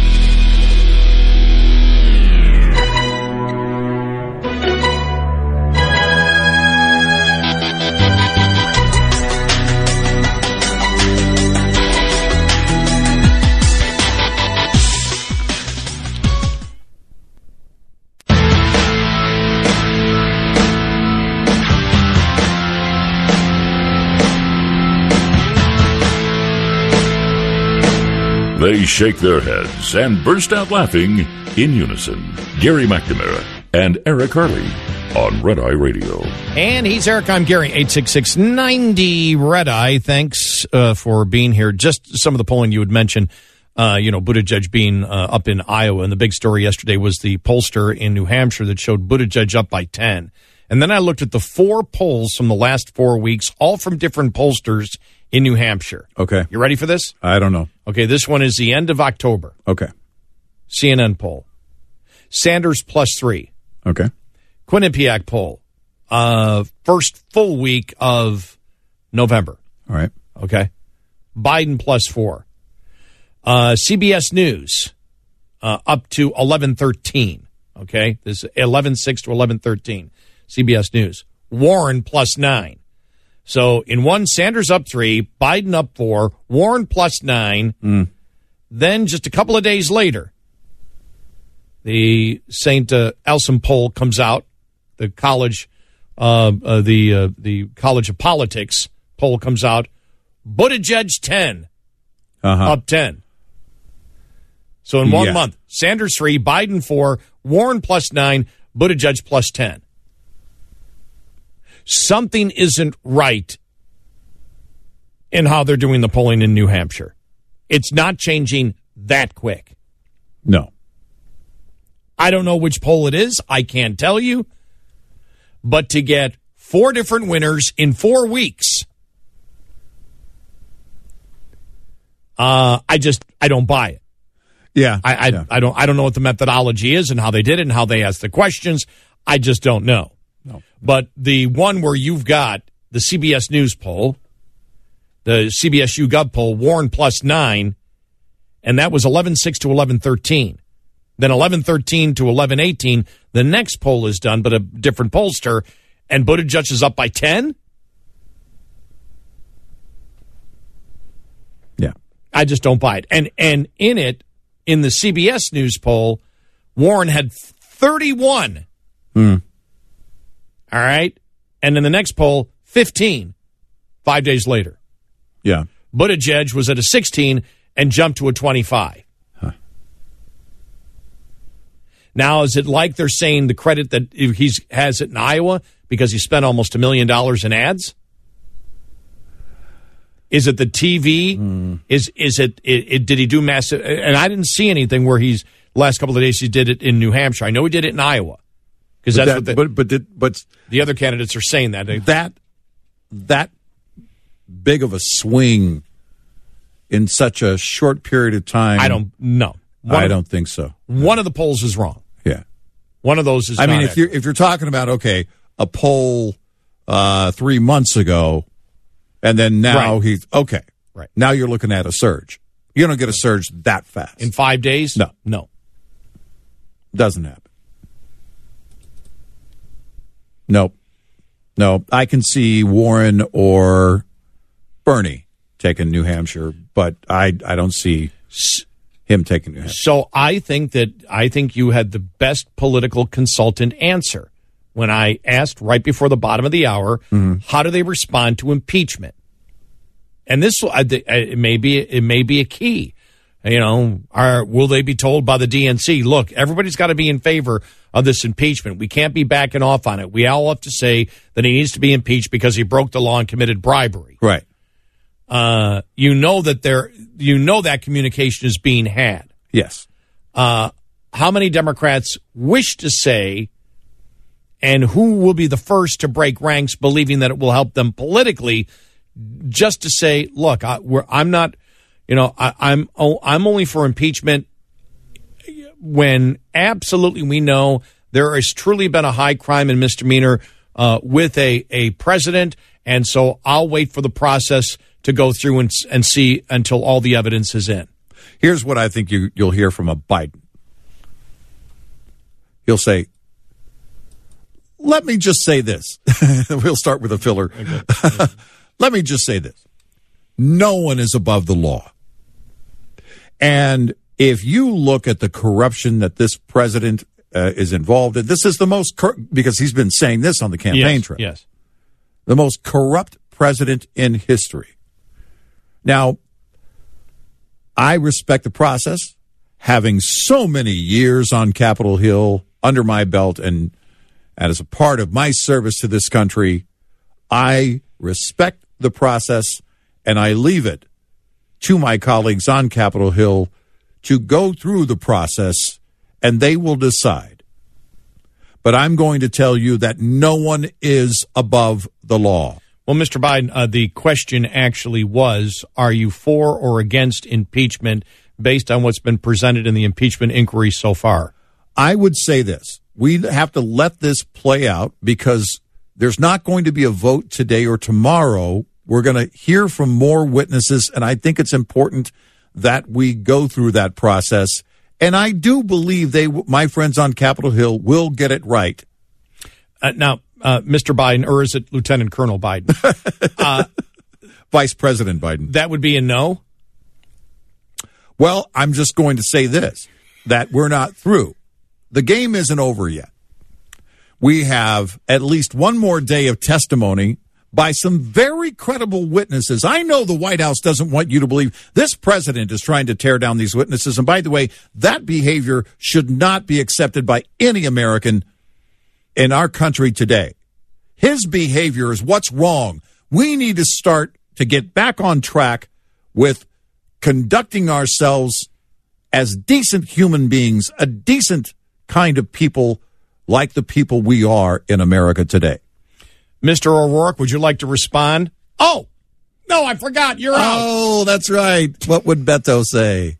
They shake their heads and burst out laughing in unison. Gary McNamara and Eric Harley on Red Eye Radio. And he's Eric. I'm Gary. eight six six, ninety Red Eye. Thanks uh, for being here. Just some of the polling you had mentioned, uh, you know, Buttigieg being uh, up in Iowa. And the big story yesterday was the pollster in New Hampshire that showed Buttigieg up by ten. And then I looked at the four polls from the last four weeks, all from different pollsters in New Hampshire. Okay. You ready for this? I don't know. Okay, this one is the end of October. Okay. C N N poll. Sanders plus three. Okay. Quinnipiac poll. Uh, first full week of November. All right. Okay. Biden plus four. Uh, C B S News uh, up to eleven thirteen. Okay. This is eleven six to eleven thirteen. C B S News. Warren plus nine. So in one, Sanders up three, Biden up four, Warren plus nine. Mm. Then just a couple of days later, the Saint Uh, Elson poll comes out. The college, uh, uh, the uh, the College of Politics poll comes out. Buttigieg ten, uh-huh. up ten. So in one yeah. month, Sanders three, Biden four, Warren plus nine, Buttigieg plus ten. Something isn't right in how they're doing the polling in New Hampshire. It's not changing that quick. No. I don't know which poll it is. I can't tell you. But to get four different winners in four weeks, uh, I just, I don't buy it. Yeah. I, I, yeah. I don't, I don't know what the methodology is and how they did it and how they asked the questions. I just don't know. No. But the one where you've got the C B S News poll, the C B S YouGov poll, Warren plus nine, and that was eleven six to eleven thirteen. Then eleven thirteen to eleven eighteen, the next poll is done, but a different pollster, and Buttigieg is up by ten? Yeah. I just don't buy it. And and in it, in the C B S News poll, Warren had thirty-one. Hmm. All right. And in the next poll, fifteen, five days later. Yeah. Buttigieg was at a sixteen and jumped to a twenty-five. Huh. Now, is it like they're saying the credit that he has it in Iowa because he spent almost a million dollars in ads? Is it the T V? Mm. Is is it, it, it? Did he do massive? And I didn't see anything where he's last couple of days he did it in New Hampshire. I know he did it in Iowa. Because that's that, what the, but but did, but the other candidates are saying that that that big of a swing in such a short period of time. I don't know. I don't think so. One of the polls is wrong. Yeah, one of those is. I not mean, if accurate. you're if you're talking about okay, a poll uh, three months ago, and then now right. he's okay. Right now you're looking at a surge. You don't get a surge that fast in five days. No, no, doesn't happen. Nope. No, I can see Warren or Bernie taking New Hampshire, but I I don't see him taking him. So I think that I think you had the best political consultant answer when I asked right before the bottom of the hour, mm-hmm. how do they respond to impeachment? And this it may be it may be a key. You know, are will they be told by the D N C, look, everybody's got to be in favor of this impeachment. We can't be backing off on it. We all have to say that he needs to be impeached because he broke the law and committed bribery. Right. Uh, you know that there, you know that communication is being had. Yes. Uh, how many Democrats wish to say, and who will be the first to break ranks, believing that it will help them politically, just to say, look, I, we're, I'm not, you know, I, I'm, oh, I'm only for impeachment when absolutely we know there has truly been a high crime and misdemeanor uh, with a, a president, and so I'll wait for the process to go through and, and see until all the evidence is in. Here's what I think you, you'll hear from a Biden. He'll say, let me just say this. We'll start with a filler. Okay. Let me just say this. No one is above the law. And if you look at the corruption that this president uh, is involved in, this is the most, cor- because he's been saying this on the campaign yes, trail. Yes. The most corrupt president in history. Now, I respect the process. Having so many years on Capitol Hill under my belt and, and as a part of my service to this country, I respect the process and I leave it to my colleagues on Capitol Hill to go through the process and they will decide. But I'm going to tell you that no one is above the law. Well, Mister Biden, uh, the question actually was, are you for or against impeachment based on what's been presented in the impeachment inquiry so far? I would say this. We have to let this play out because there's not going to be a vote today or tomorrow. We're going to hear from more witnesses, and I think it's important that we go through that process. And I do believe they, my friends on Capitol Hill, will get it right. Uh, now, uh, Mister Biden, or is it Lieutenant Colonel Biden? uh, Vice President Biden. That would be a no? Well, I'm just going to say this, that we're not through. The game isn't over yet. We have at least one more day of testimony by some very credible witnesses. I know the White House doesn't want you to believe this president is trying to tear down these witnesses. And by the way, that behavior should not be accepted by any American in our country today. His behavior is what's wrong. We need to start to get back on track with conducting ourselves as decent human beings, a decent kind of people like the people we are in America today. Mister O'Rourke, would you like to respond? Oh, no, I forgot. You're out. Oh, that's right. What would Beto say?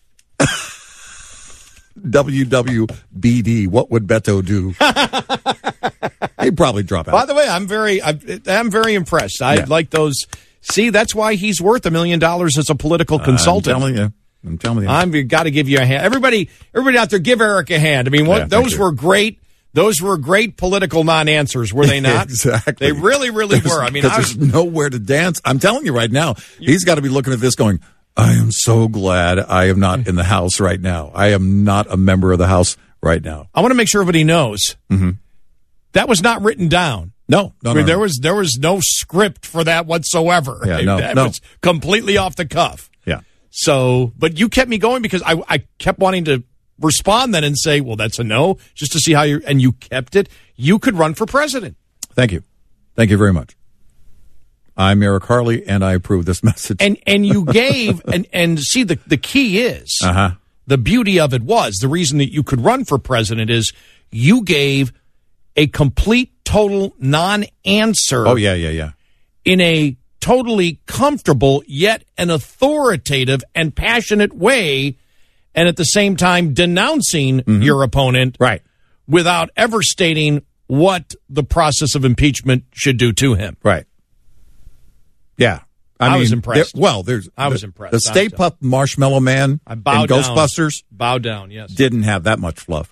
W W B D. What would Beto do? He'd probably drop out. By the way, I'm very, I'm, I'm very impressed. I Yeah. like those. See, that's why he's worth a million dollars as a political consultant. I'm telling you. I'm telling you. I've got to give you a hand. Everybody, everybody out there, give Eric a hand. I mean, what, Yeah, thank those you. were great. Those were great political non-answers, were they not? Exactly. They really, really There's- were. I mean, because I was, there's nowhere to dance. I'm telling you right now, he's got to be looking at this going, I am so glad I am not in the House right now. I am not a member of the House right now. I want to make sure everybody knows Mm-hmm. that was not written down. No, no, I mean, no, there no. was there was no script for that whatsoever. Yeah, no, that no. was completely off the cuff. Yeah. So, but you kept me going because I I kept wanting to respond then and say, well, that's a no, just to see how you and you kept it. You could run for president. Thank you. Thank you very much. I'm Eric Harley, and I approve this message. And and you gave and and see the the key is uh-huh. the beauty of it was the reason that you could run for president is you gave a complete total non-answer. Oh, yeah, yeah, yeah. In a totally comfortable yet an authoritative and passionate way, and at the same time denouncing Mm-hmm. your opponent, right, without ever stating what the process of impeachment should do to him. Right. Yeah. I, I mean, was impressed. there- Well, there's I was the, impressed. The Stay I'm Puft Marshmallow Man I bow in down. Ghostbusters Bow down, yes. didn't have that much fluff.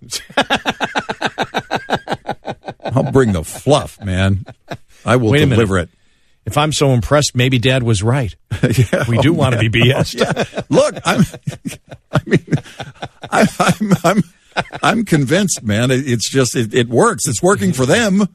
I'll bring the fluff, man. I will Wait a minute. deliver it. if I'm so impressed, maybe Dad was right. yeah, we do oh, want to be B S'd. Yeah. Look, I'm, I mean, I, I'm, I'm, I'm convinced, man. It, it's just, it, it works. It's working for them.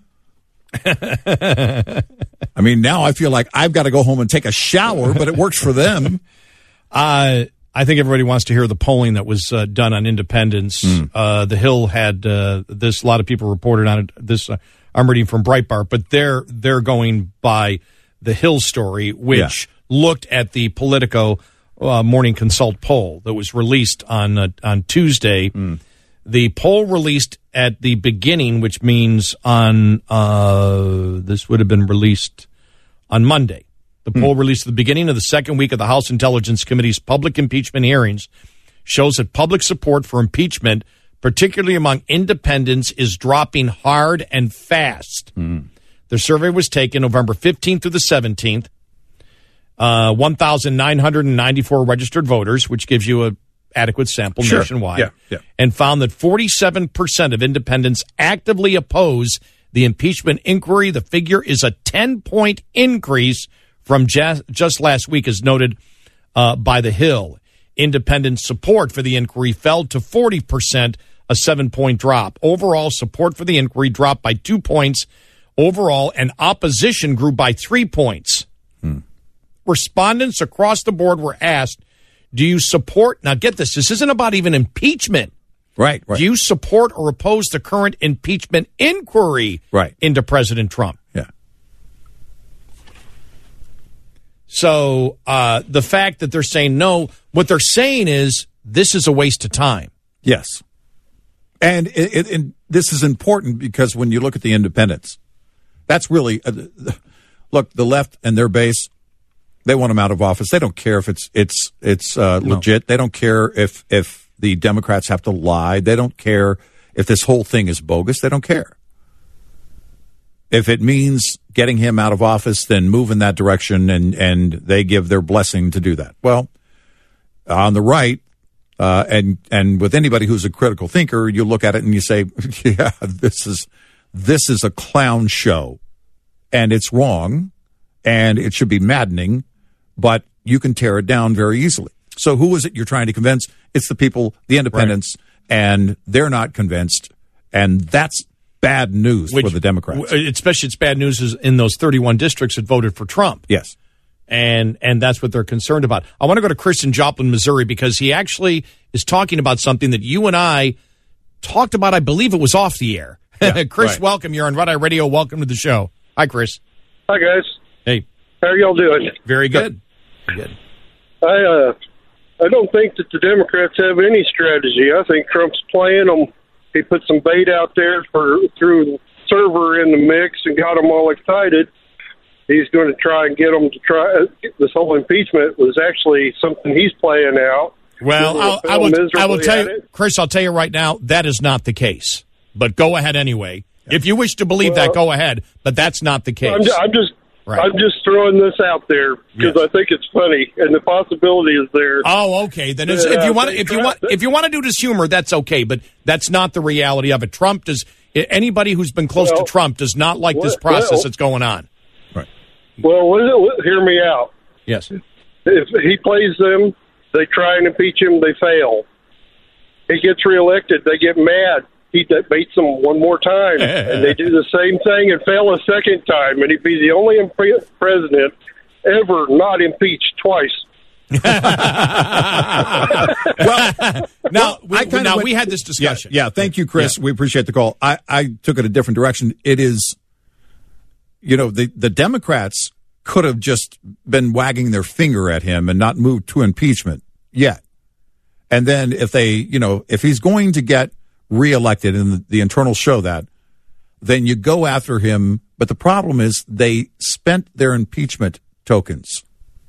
I mean, now I feel like I've got to go home and take a shower, but it works for them. Uh, I think everybody wants to hear the polling that was uh, done on independence. Mm. Uh, the Hill had uh, this. A lot of people reported on it. This uh, I'm reading from Breitbart, but they're they're going by the Hill story, which yeah. looked at the Politico uh, Morning Consult poll that was released on uh, on Tuesday. Mm. The poll released at the beginning, which means on uh, this would have been released on Monday. The mm. poll released at the beginning of the second week of the House Intelligence Committee's public impeachment hearings shows that public support for impeachment, particularly among independents, is dropping hard and fast. Mm. The survey was taken November fifteenth through the seventeenth. Uh, one thousand nine hundred ninety-four registered voters, which gives you a adequate sample sure. nationwide, yeah, yeah. and found that forty-seven percent of independents actively oppose the impeachment inquiry. The figure is a ten-point increase from just, just last week, as noted uh, by The Hill. Independent support for the inquiry fell to forty percent, a seven-point drop. Overall, support for the inquiry dropped by two points overall, and opposition grew by three points. Hmm. Respondents across the board were asked, do you support, now get this, this isn't about even impeachment. Right, right. Do you support or oppose the current impeachment inquiry right. into President Trump? Yeah. So uh, the fact that they're saying no, what they're saying is this is a waste of time. Yes. And it, it, and this is important because when you look at the independents, that's really, uh, look, the left and their base, they want him out of office. They don't care if it's it's it's uh, no. legit. They don't care if if the Democrats have to lie. They don't care if this whole thing is bogus. They don't care. If it means getting him out of office, then move in that direction, and and they give their blessing to do that. Well, on the right, uh, and and with anybody who's a critical thinker, you look at it and you say, yeah, this is this is a clown show, and it's wrong, and it should be maddening. But you can tear it down very easily. So who is it you're trying to convince? It's the people, the independents, right. and they're not convinced. And that's bad news Which, for the Democrats. Especially it's bad news in those thirty-one districts that voted for Trump. Yes. And and that's what they're concerned about. I want to go to Chris in Joplin, Missouri, because he actually is talking about something that you and I talked about. I believe it was off the air. Yeah, Chris, right. welcome. You're on Red Eye Radio. Welcome to the show. Hi, Chris. Hi, guys. Hey. How are y'all doing? Very good. Good. I uh, I don't think that the Democrats have any strategy. I think Trump's playing them. He put some bait out there for threw server in the mix and got them all excited. He's going to try and get them to try. This whole impeachment was actually something he's playing out. Well, I'll, I will. I will tell you, it. Chris. I'll tell you right now that is not the case. But go ahead anyway. If you wish to believe well, that, go ahead. But that's not the case. I'm just. I'm just Right. I'm just throwing this out there because yes. I think it's funny and the possibility is there. Oh, okay. Then it's, if you want, if you want, if you want to do this humor, that's okay. But that's not the reality of it. Trump does. Anybody who's been close well, to Trump does not like this process well, that's going on. Right. Well, hear me out. Yes. If he plays them, they try and impeach him. They fail. He gets reelected. They get mad. He debates them one more time, and they do the same thing and fail a second time, and he'd be the only imp- president ever not impeached twice. well, now, we, I now went, we had this discussion. Yeah, yeah thank you, Chris. Yeah. We appreciate the call. I, I took it a different direction. It is, you know, the, the Democrats could have just been wagging their finger at him and not moved to impeachment yet. And then if they, you know, if he's going to get reelected, and the, the internals show that, then you go after him. But the problem is they spent their impeachment tokens.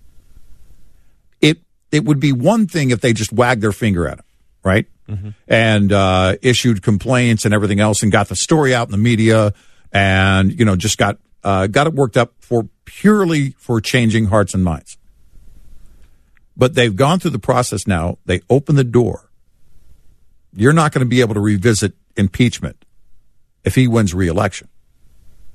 It it would be one thing if they just wagged their finger at him, right? Mm-hmm. And uh, issued complaints and everything else, and got the story out in the media, and you know just got uh, got it worked up for purely for changing hearts and minds. But they've gone through the process now. They open the door. You're not going to be able to revisit impeachment if he wins re-election.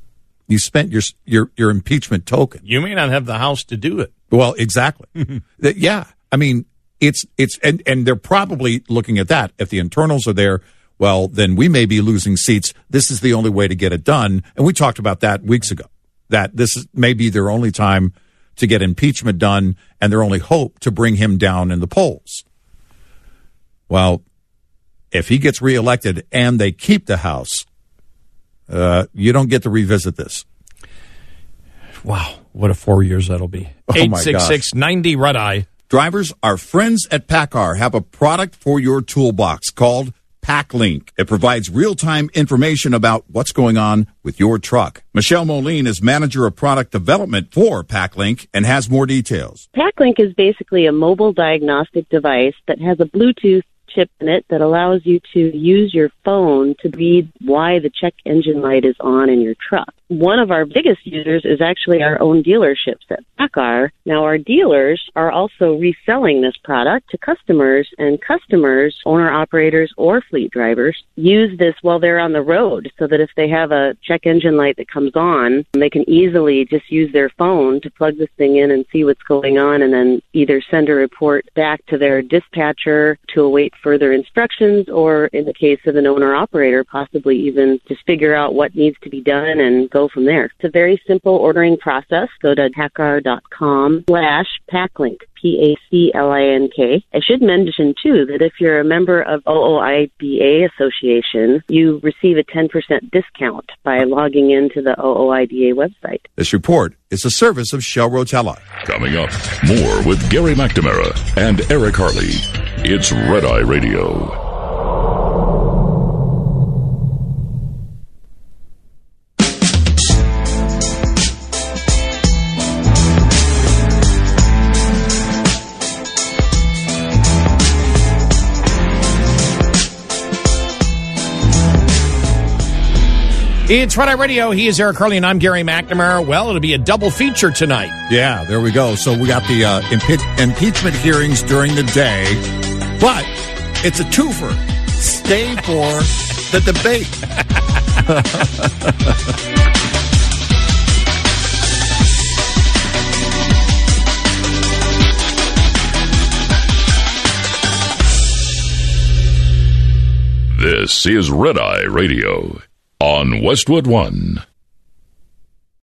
You spent your your your impeachment token. You may not have the House to do it. Well, exactly. That, yeah, I mean, it's it's and and they're probably looking at that. If the internals are there, well, then we may be losing seats. This is the only way to get it done, and we talked about that weeks ago. That this is maybe their only time to get impeachment done, and their only hope to bring him down in the polls. Well, if he gets reelected and they keep the House, uh, you don't get to revisit this. Wow, what a four years that'll be. Oh eight six six, ninety, Red Eye. Drivers, our friends at PACCAR have a product for your toolbox called PackLink. It provides real-time information about what's going on with your truck. Michelle Moline is manager of product development for PackLink and has more details. PackLink is basically a mobile diagnostic device that has a Bluetooth chip in it that allows you to use your phone to read why the check engine light is on in your truck. One of our biggest users is actually our own dealerships at PACCAR. Now, our dealers are also reselling this product to customers, and customers, owner-operators, or fleet drivers use this while they're on the road so that if they have a check engine light that comes on, they can easily just use their phone to plug this thing in and see what's going on and then either send a report back to their dispatcher to await further instructions, or in the case of an owner-operator, possibly even just figure out what needs to be done and go from there. It's a very simple ordering process. Go to PACCAR.com slash PackLink, P A C L I N K. I should mention, too, that if you're a member of O O I D A Association, you receive a ten percent discount by logging into the O O I D A website. This report is a service of Shell Rotella. Coming up, more with Gary McNamara and Eric Harley. It's Red Eye Radio. It's Red Eye Radio. He is Eric Harley, and I'm Gary McNamara. Well, it'll be a double feature tonight. Yeah, there we go. So we got the uh, impe- impeachment hearings during the day, but it's a twofer. Stay for the debate. This is Red Eye Radio on Westwood One.